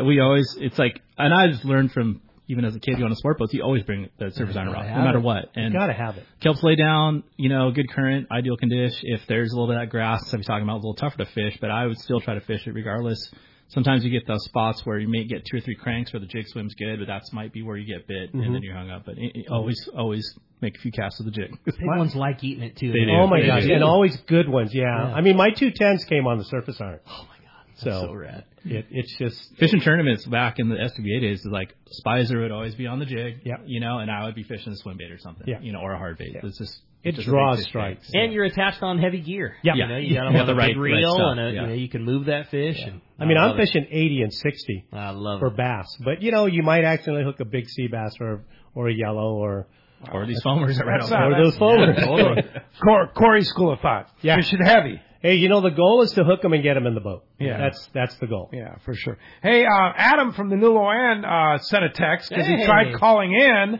100%. And I just learned from, even as a kid, you on a sport boat, you always bring the surface iron rod, no matter what. And you gotta have it. Kelps lay down, good current, ideal condition. If there's a little bit of that grass, I'll be talking about, a little tougher to fish, but I would still try to fish it regardless. Sometimes you get those spots where you may get 2 or 3 cranks where the jig swims good, but that might be where you get bit, and then you're hung up. But always make a few casts with the jig. Big ones like eating it, too. They do. Oh, my gosh. And always good ones, yeah. My 210s came on the surface iron. Oh, my God. That's so rad. It's just... Fishing tournaments back in the SWBA days, Spicer would always be on the jig, and I would be fishing a swim bait or something, or a hard bait. Yeah. It's just... It draws strikes. And you're attached on heavy gear. Yeah. You got the right reel, and you can move that fish. Yeah. And I'm fishing 80 and 60 for bass. But, you might accidentally hook a big sea bass or a yellow or these foamers. Or those foamers. Corey's school of thought. Yeah. Fishing heavy. Hey, the goal is to hook them and get them in the boat. Yeah. That's the goal. Yeah, for sure. Hey, Adam from the New Loan sent a text because he tried calling in.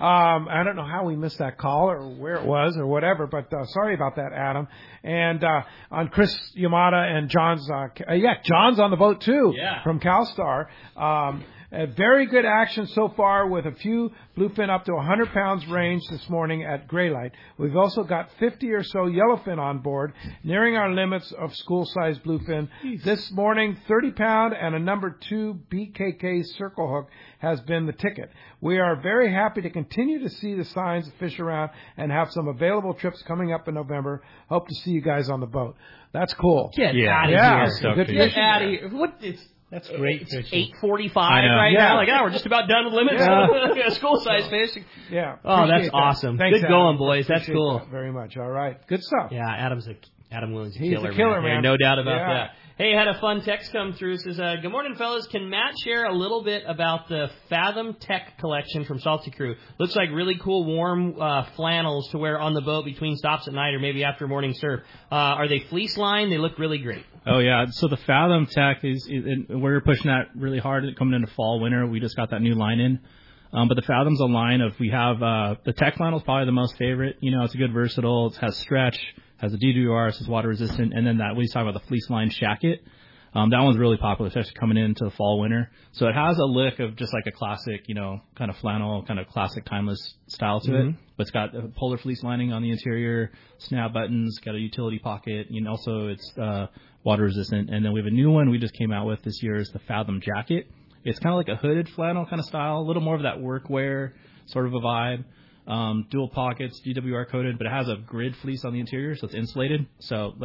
I don't know how we missed that call or where it was or whatever, but sorry about that, Adam. And on Chris Yamada and John's, John's on the boat too from CalStar. A very good action so far with a few bluefin up to 100 pounds range this morning at Graylight. We've also got 50 or so yellowfin on board, nearing our limits of school-sized bluefin. Jeez. This morning, 30-pound and a number 2 BKK circle hook has been the ticket. We are very happy to continue to see the signs of fish around and have some available trips coming up in November. Hope to see you guys on the boat. That's cool. Get out of here. So good Get out of here. What is... That's great fishing. It's 8:45 right now. We're just about done with limits. School-sized fish. Yeah. Oh, that's awesome. Thanks, good Adam. going, boys. That's cool. That very much. All right. Good stuff. Yeah, Adam Williams. He's a killer, man. No doubt about that. Hey, had a fun text come through. It says, good morning, fellas. Can Matt share a little bit about the Fathom Tech collection from Salty Crew? Looks like really cool warm flannels to wear on the boat between stops at night or maybe after morning surf. Are they fleece lined? They look really great. Oh, yeah. So the Fathom Tech we're pushing that really hard coming into fall, winter. We just got that new line in. But the Fathom's a line of, we have, the Tech flannel is probably the most favorite. It's a good versatile. It has stretch, has a DWR, it's water resistant. And then we talk about the fleece line shacket. That one's really popular, especially coming into the fall, winter. So it has a look of just like a classic, kind of flannel, kind of classic timeless style to it. But it's got a polar fleece lining on the interior, snap buttons, got a utility pocket, also it's, water resistant. And then we have a new one we just came out with this year is the Fathom Jacket. It's kind of like a hooded flannel kind of style, a little more of that workwear sort of a vibe. Dual pockets, DWR coated, but it has a grid fleece on the interior, so it's insulated. So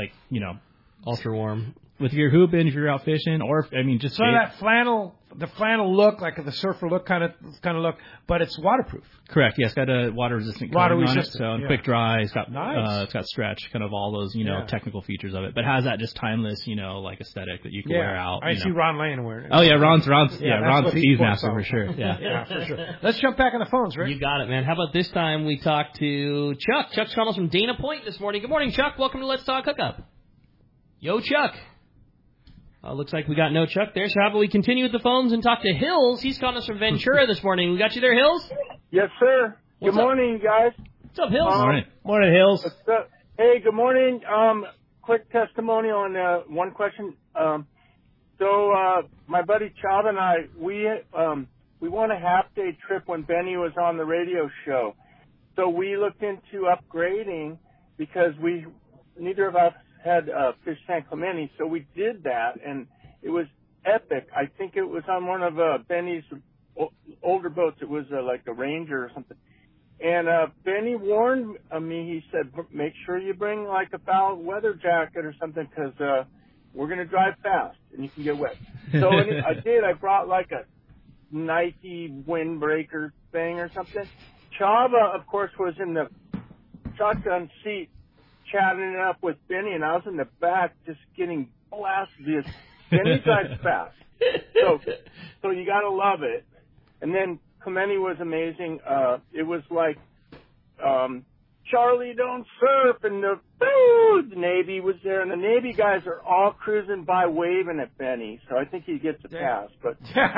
ultra warm. With your hooping, if you're out fishing, or just so that the flannel look, like the surfer look kind of look, but it's waterproof. Correct. Yeah, it's got a water resistant coating on it, so quick dry. It's got it's got stretch, kind of all those technical features of it, but it has that just timeless like aesthetic that you can wear out. I see Ron Lane wearing it. Oh yeah, Ron's Steve's master for sure. Yeah, for sure. Let's jump back on the phones, Rick. You got it, man. How about this time we talk to Chuck? Chuck Connells from Dana Point this morning. Good morning, Chuck. Welcome to Let's Talk Hookup. Yo, Chuck. Looks like we got no Chuck there, so how about we continue with the phones and talk to Hills? He's calling us from Ventura this morning. We got you there, Hills? Yes, sir. Good morning, guys. What's up, Hills? Morning, Hills. Hey, good morning. Quick testimony on one question. So my buddy Chava and I, we won a half-day trip when Benny was on the radio show. So we looked into upgrading because neither of us had Fish San Clemente, so we did that, and it was epic. I think it was on one of Benny's older boats. It was like a Ranger or something. And Benny warned me. He said, make sure you bring like a foul weather jacket or something because we're going to drive fast and you can get wet. So I did. I brought like a Nike windbreaker thing or something. Chava, of course, was in the shotgun seat chatting it up with Benny, and I was in the back just getting blasted. Benny drives fast. So you got to love it. And then Clemente was amazing. It was like Charlie don't surf, and the Navy was there, and the Navy guys are all cruising by waving at Benny, so I think he gets a pass. But special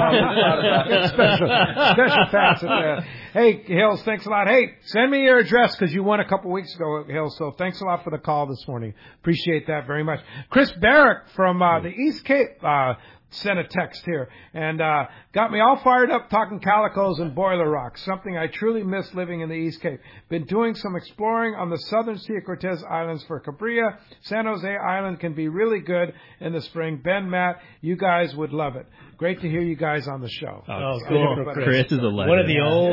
pass at that. Hey, Hills, thanks a lot. Hey, send me your address because you won a couple weeks ago, Hills. So thanks a lot for the call this morning. Appreciate that very much. Chris Barrick from the East Cape sent a text here and got me all fired up talking calicos and boiler rocks, something I truly miss living in the East Cape. Been doing some exploring on the southern Sea Cortez Islands for Cabria. San Jose Island can be really good in the spring. Ben, Matt, you guys would love it. Great to hear you guys on the show. Oh, cool. Chris is a legend. One of the old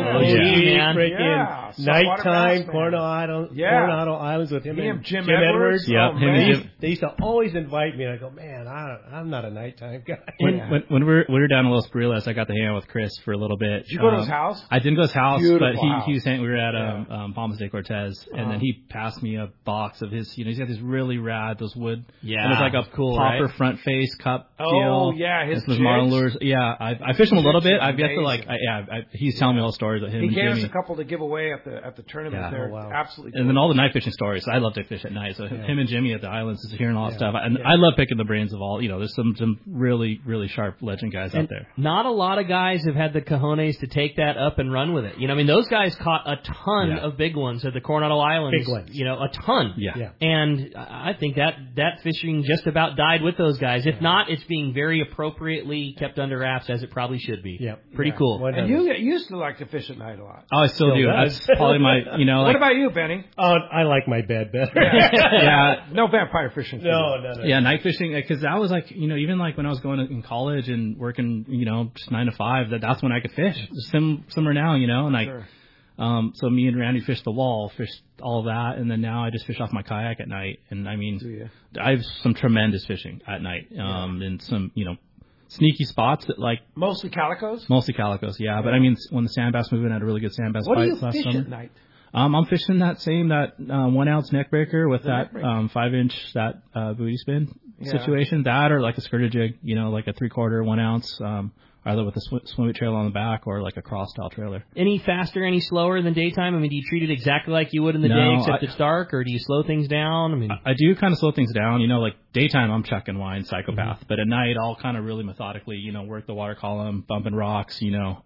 nighttime Coronado Islands with him and Jim Edwards. Yeah, they used to always invite me, and I go, man, I'm not a nighttime guy. When we were down in Los Barriles, I got to hang out with Chris for a little bit. Did you go to his house? I didn't go to his house, Beautiful but we were at Palmas de Cortez, and then he passed me a box of his. He's got these really rad those wood. Yeah, and it's like a cool, popper front face cup. Oh yeah, his Marlin lures. Yeah, I fished him a little bit. I've got to he's telling me all the stories of him. He and gave Jimmy. us a couple to give away at the tournament there. Wow. Absolutely. And then all the night fishing stories. I love to fish at night. So him and Jimmy at the islands is hearing all that stuff. And I love picking the brains of all. There's some really, really sharp legend guys out there. Not a lot of guys have had the cojones to take that up and run with it. Those guys caught a ton of big ones at the Coronado Islands. Big ones. A ton. Yeah. And I think that fishing just about died with those guys. If not, it's being very appropriately kept under wraps as it probably should be. Yeah. Pretty cool. And you used to like to fish at night a lot. Oh, I still do. That's probably my, What about you, Benny? Oh, I like my bed better. Yeah. No vampire fishing. No. Yeah, night fishing, because that was like, even like when I was going in college and working, just 9 to 5, that's when I could fish. Summer now, and like, sure. So me and Randy fished the wall, fished all of that, and then now I just fish off my kayak at night. And I mean, I have some tremendous fishing at night, and some, sneaky spots that like mostly calicos. Yeah. But I mean, when the sand bass movement, had a really good sand bass bite last summer. What do you fish at night? I'm fishing that 1 ounce neck breaker with that 5-inch booty spin situation. That or like a skirted jig, like a 3/4 1 ounce, either with a swim trailer on the back or like a cross style trailer. Any faster, any slower than daytime? I mean, do you treat it exactly like you would in the day, except it's dark, or do you slow things down? I mean, I do kind of slow things down. Like daytime, I'm chucking wine, psychopath, but at night, I'll kind of really methodically, work the water column, bumping rocks,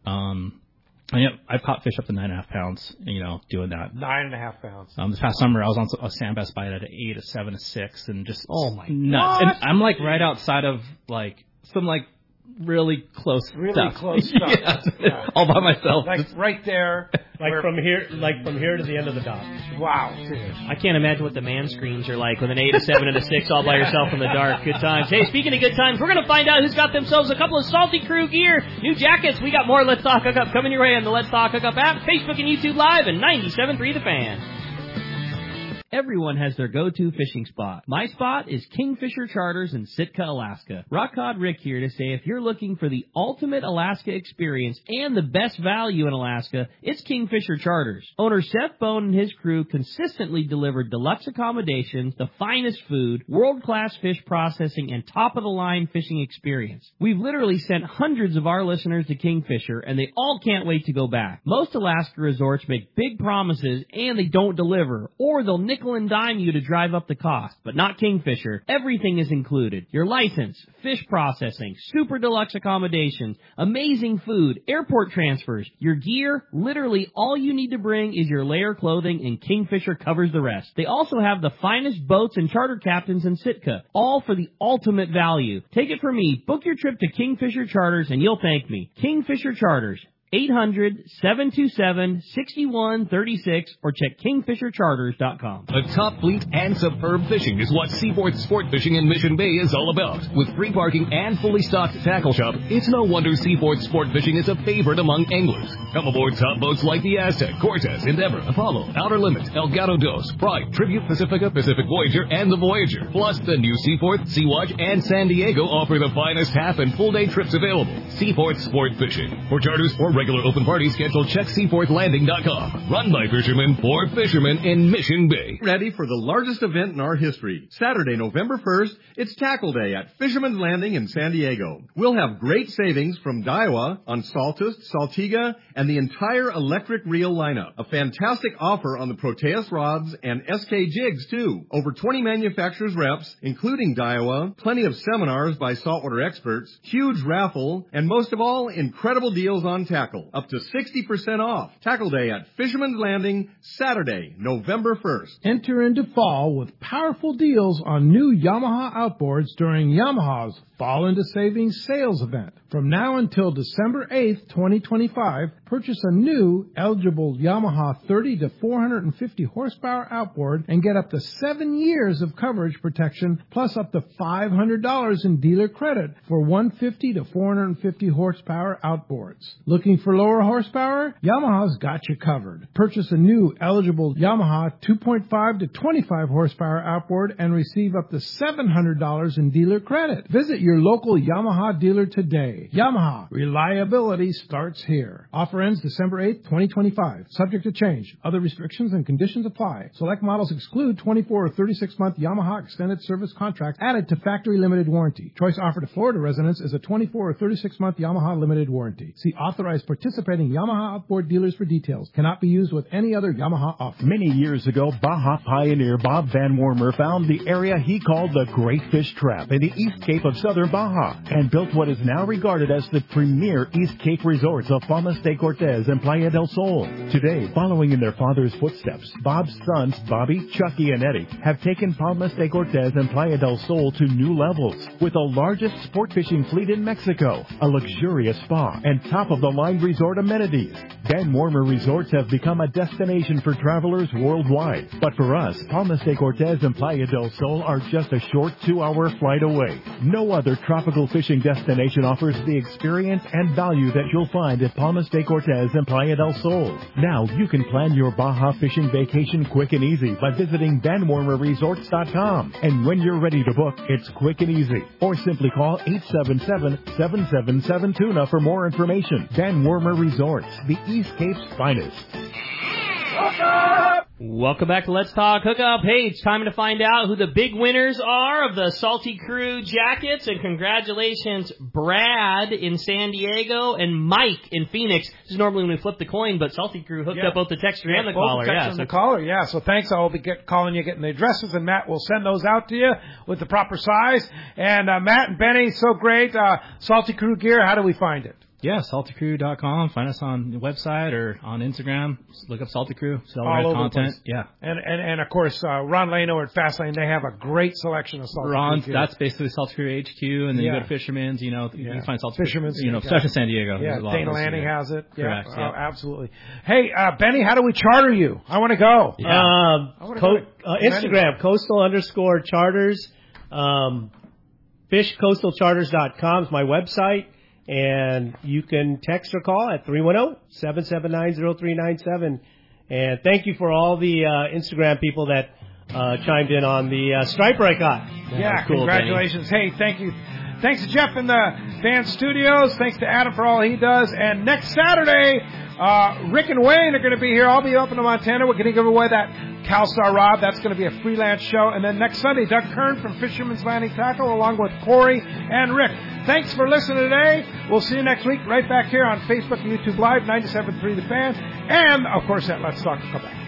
I've caught fish up to 9.5 pounds, doing that. 9.5 pounds. This past summer, I was on a sand bass bite at 8, a 7, a 6, and just nuts. And I'm like right outside of like some like really close stuff. Yeah. All by myself. Like right there. From here to the end of the dock. Wow. I can't imagine what the man screens are like with an 8, a 7, and a 6 all by yourself in the dark. Good times. Hey, speaking of good times, we're going to find out who's got themselves a couple of Salty Crew gear, new jackets. We got more Let's Talk Hookup coming your way on the Let's Talk Hookup app, Facebook and YouTube Live, and 97.3 The Fan. Everyone has their go-to fishing spot. My spot is Kingfisher Charters in Sitka, Alaska. Rock Cod Rick here to say if you're looking for the ultimate Alaska experience and the best value in Alaska, it's Kingfisher Charters. Owner Seth Bone and his crew consistently deliver deluxe accommodations, the finest food, world-class fish processing, and top-of-the-line fishing experience. We've literally sent hundreds of our listeners to Kingfisher, and they all can't wait to go back. Most Alaska resorts make big promises, and they don't deliver, or they'll nick nickel and dime you to drive up the cost. But not Kingfisher. Everything is included. Your license, fish processing, super deluxe accommodations, amazing food, airport transfers, your gear, literally all you need to bring is your layer clothing, and Kingfisher covers the rest. They also have the finest boats and charter captains in Sitka, all for the ultimate value. Take it from me, book your trip to Kingfisher Charters and you'll thank me. Kingfisher Charters, 800-727-6136 or check KingfisherCharters.com. A top fleet and superb fishing is what Seaforth Sport Fishing in Mission Bay is all about. With free parking and fully stocked tackle shop, it's no wonder Seaforth Sport Fishing is a favorite among anglers. Come aboard top boats like the Aztec, Cortez, Endeavor, Apollo, Outer Limit, El Gato Dos, Pride, Tribute Pacifica, Pacific Voyager, and the Voyager. Plus, the new Seaforth, Sea-Watch, and San Diego offer the finest half and full day trips available. Seaforth Sport Fishing. For charters or regular open party schedule, check SeaforthLanding.com. Run by fishermen for fishermen in Mission Bay. Ready for the largest event in our history. Saturday, November 1st, it's Tackle Day at Fisherman's Landing in San Diego. We'll have great savings from Daiwa on Saltus, Saltiga, and the entire electric reel lineup. A fantastic offer on the Proteus rods and SK jigs, too. Over 20 manufacturers reps, including Daiwa, plenty of seminars by saltwater experts, huge raffle, and most of all, incredible deals on tackle. Up to 60% off. Tackle Day at Fisherman's Landing, Saturday, November 1st. Enter into fall with powerful deals on new Yamaha outboards during Yamaha's Fall into Savings sales event. From now until December 8th, 2025, purchase a new eligible Yamaha 30 to 450 horsepower outboard and get up to 7 years of coverage protection plus up to $500 in dealer credit for 150 to 450 horsepower outboards. Looking for lower horsepower? Yamaha's got you covered. Purchase a new eligible Yamaha 2.5 to 25 horsepower outboard and receive up to $700 in dealer credit. Visit your local Yamaha dealer today. Yamaha, reliability starts here. Offer ends December 8th, 2025. Subject to change. Other restrictions and conditions apply. Select models exclude 24 or 36-month Yamaha extended service contract added to factory limited warranty. Choice offer to Florida residents is a 24 or 36-month Yamaha limited warranty. See authorized participating Yamaha outboard dealers for details. Cannot be used with any other Yamaha offer. Many years ago, Baja pioneer Bob Van Wormer found the area he called the Great Fish Trap in the East Cape of southern Baja and built what is now regarded as the premier East Cape resorts of Palmas de Cortez and Playa del Sol. Today, following in their father's footsteps, Bob's sons, Bobby, Chucky, and Eddie, have taken Palmas de Cortez and Playa del Sol to new levels with the largest sport fishing fleet in Mexico, a luxurious spa, and top-of-the-line resort amenities. Van Wormer Resorts have become a destination for travelers worldwide. But for us, Palmas de Cortez and Playa del Sol are just a short 2-hour flight away. No other tropical fishing destination offers the experience and value that you'll find at Palmas de Cortez and Playa del Sol. Now you can plan your Baja fishing vacation quick and easy by visiting VanWormerResorts.com. And when you're ready to book, it's quick and easy. Or simply call 877-777-TUNA for more information. Van Wormer Resorts, the East Cape's finest. Welcome back to Let's Talk Hookup. Hey, it's time to find out who the big winners are of the Salty Crew jackets. And congratulations, Brad in San Diego and Mike in Phoenix. This is normally when we flip the coin, but Salty Crew hooked up both the texter and the caller. The caller, so thanks. I will be calling you, getting the addresses, and Matt will send those out to you with the proper size. And Matt and Benny, so great. Salty Crew gear, how do we find it? Yeah, saltycrew.com. Find us on the website or on Instagram. Just look up Salty Crew. Sell our content. Yeah. And of course, Ron Lano at Fastlane, they have a great selection of Salty Crew gear. That's basically Salty Crew HQ, and then you go to Fisherman's, you can find Salty Fisherman's, Crew, especially in San Diego. Yeah, Dana Landing has it. Correct. Yeah, absolutely. Hey, Benny, how do we charter you? I want to go. Instagram, coastal_charters. FishCoastalCharters.com is my website. And you can text or call at 310-779-0397. And thank you for all the Instagram people that chimed in on the striper I got. Yeah, cool, congratulations. Benny. Hey, thank you. Thanks to Jeff in the Fan Studios. Thanks to Adam for all he does. And next Saturday, Rick and Wayne are going to be here. I'll be up in Montana. We're going to give away that CalStar rod. That's going to be a freelance show. And then next Sunday, Doug Kern from Fisherman's Landing Tackle along with Corey and Rick. Thanks for listening today. We'll see you next week right back here on Facebook and YouTube Live, 97.3 The Fan, and, of course, at Let's Talk Hookup.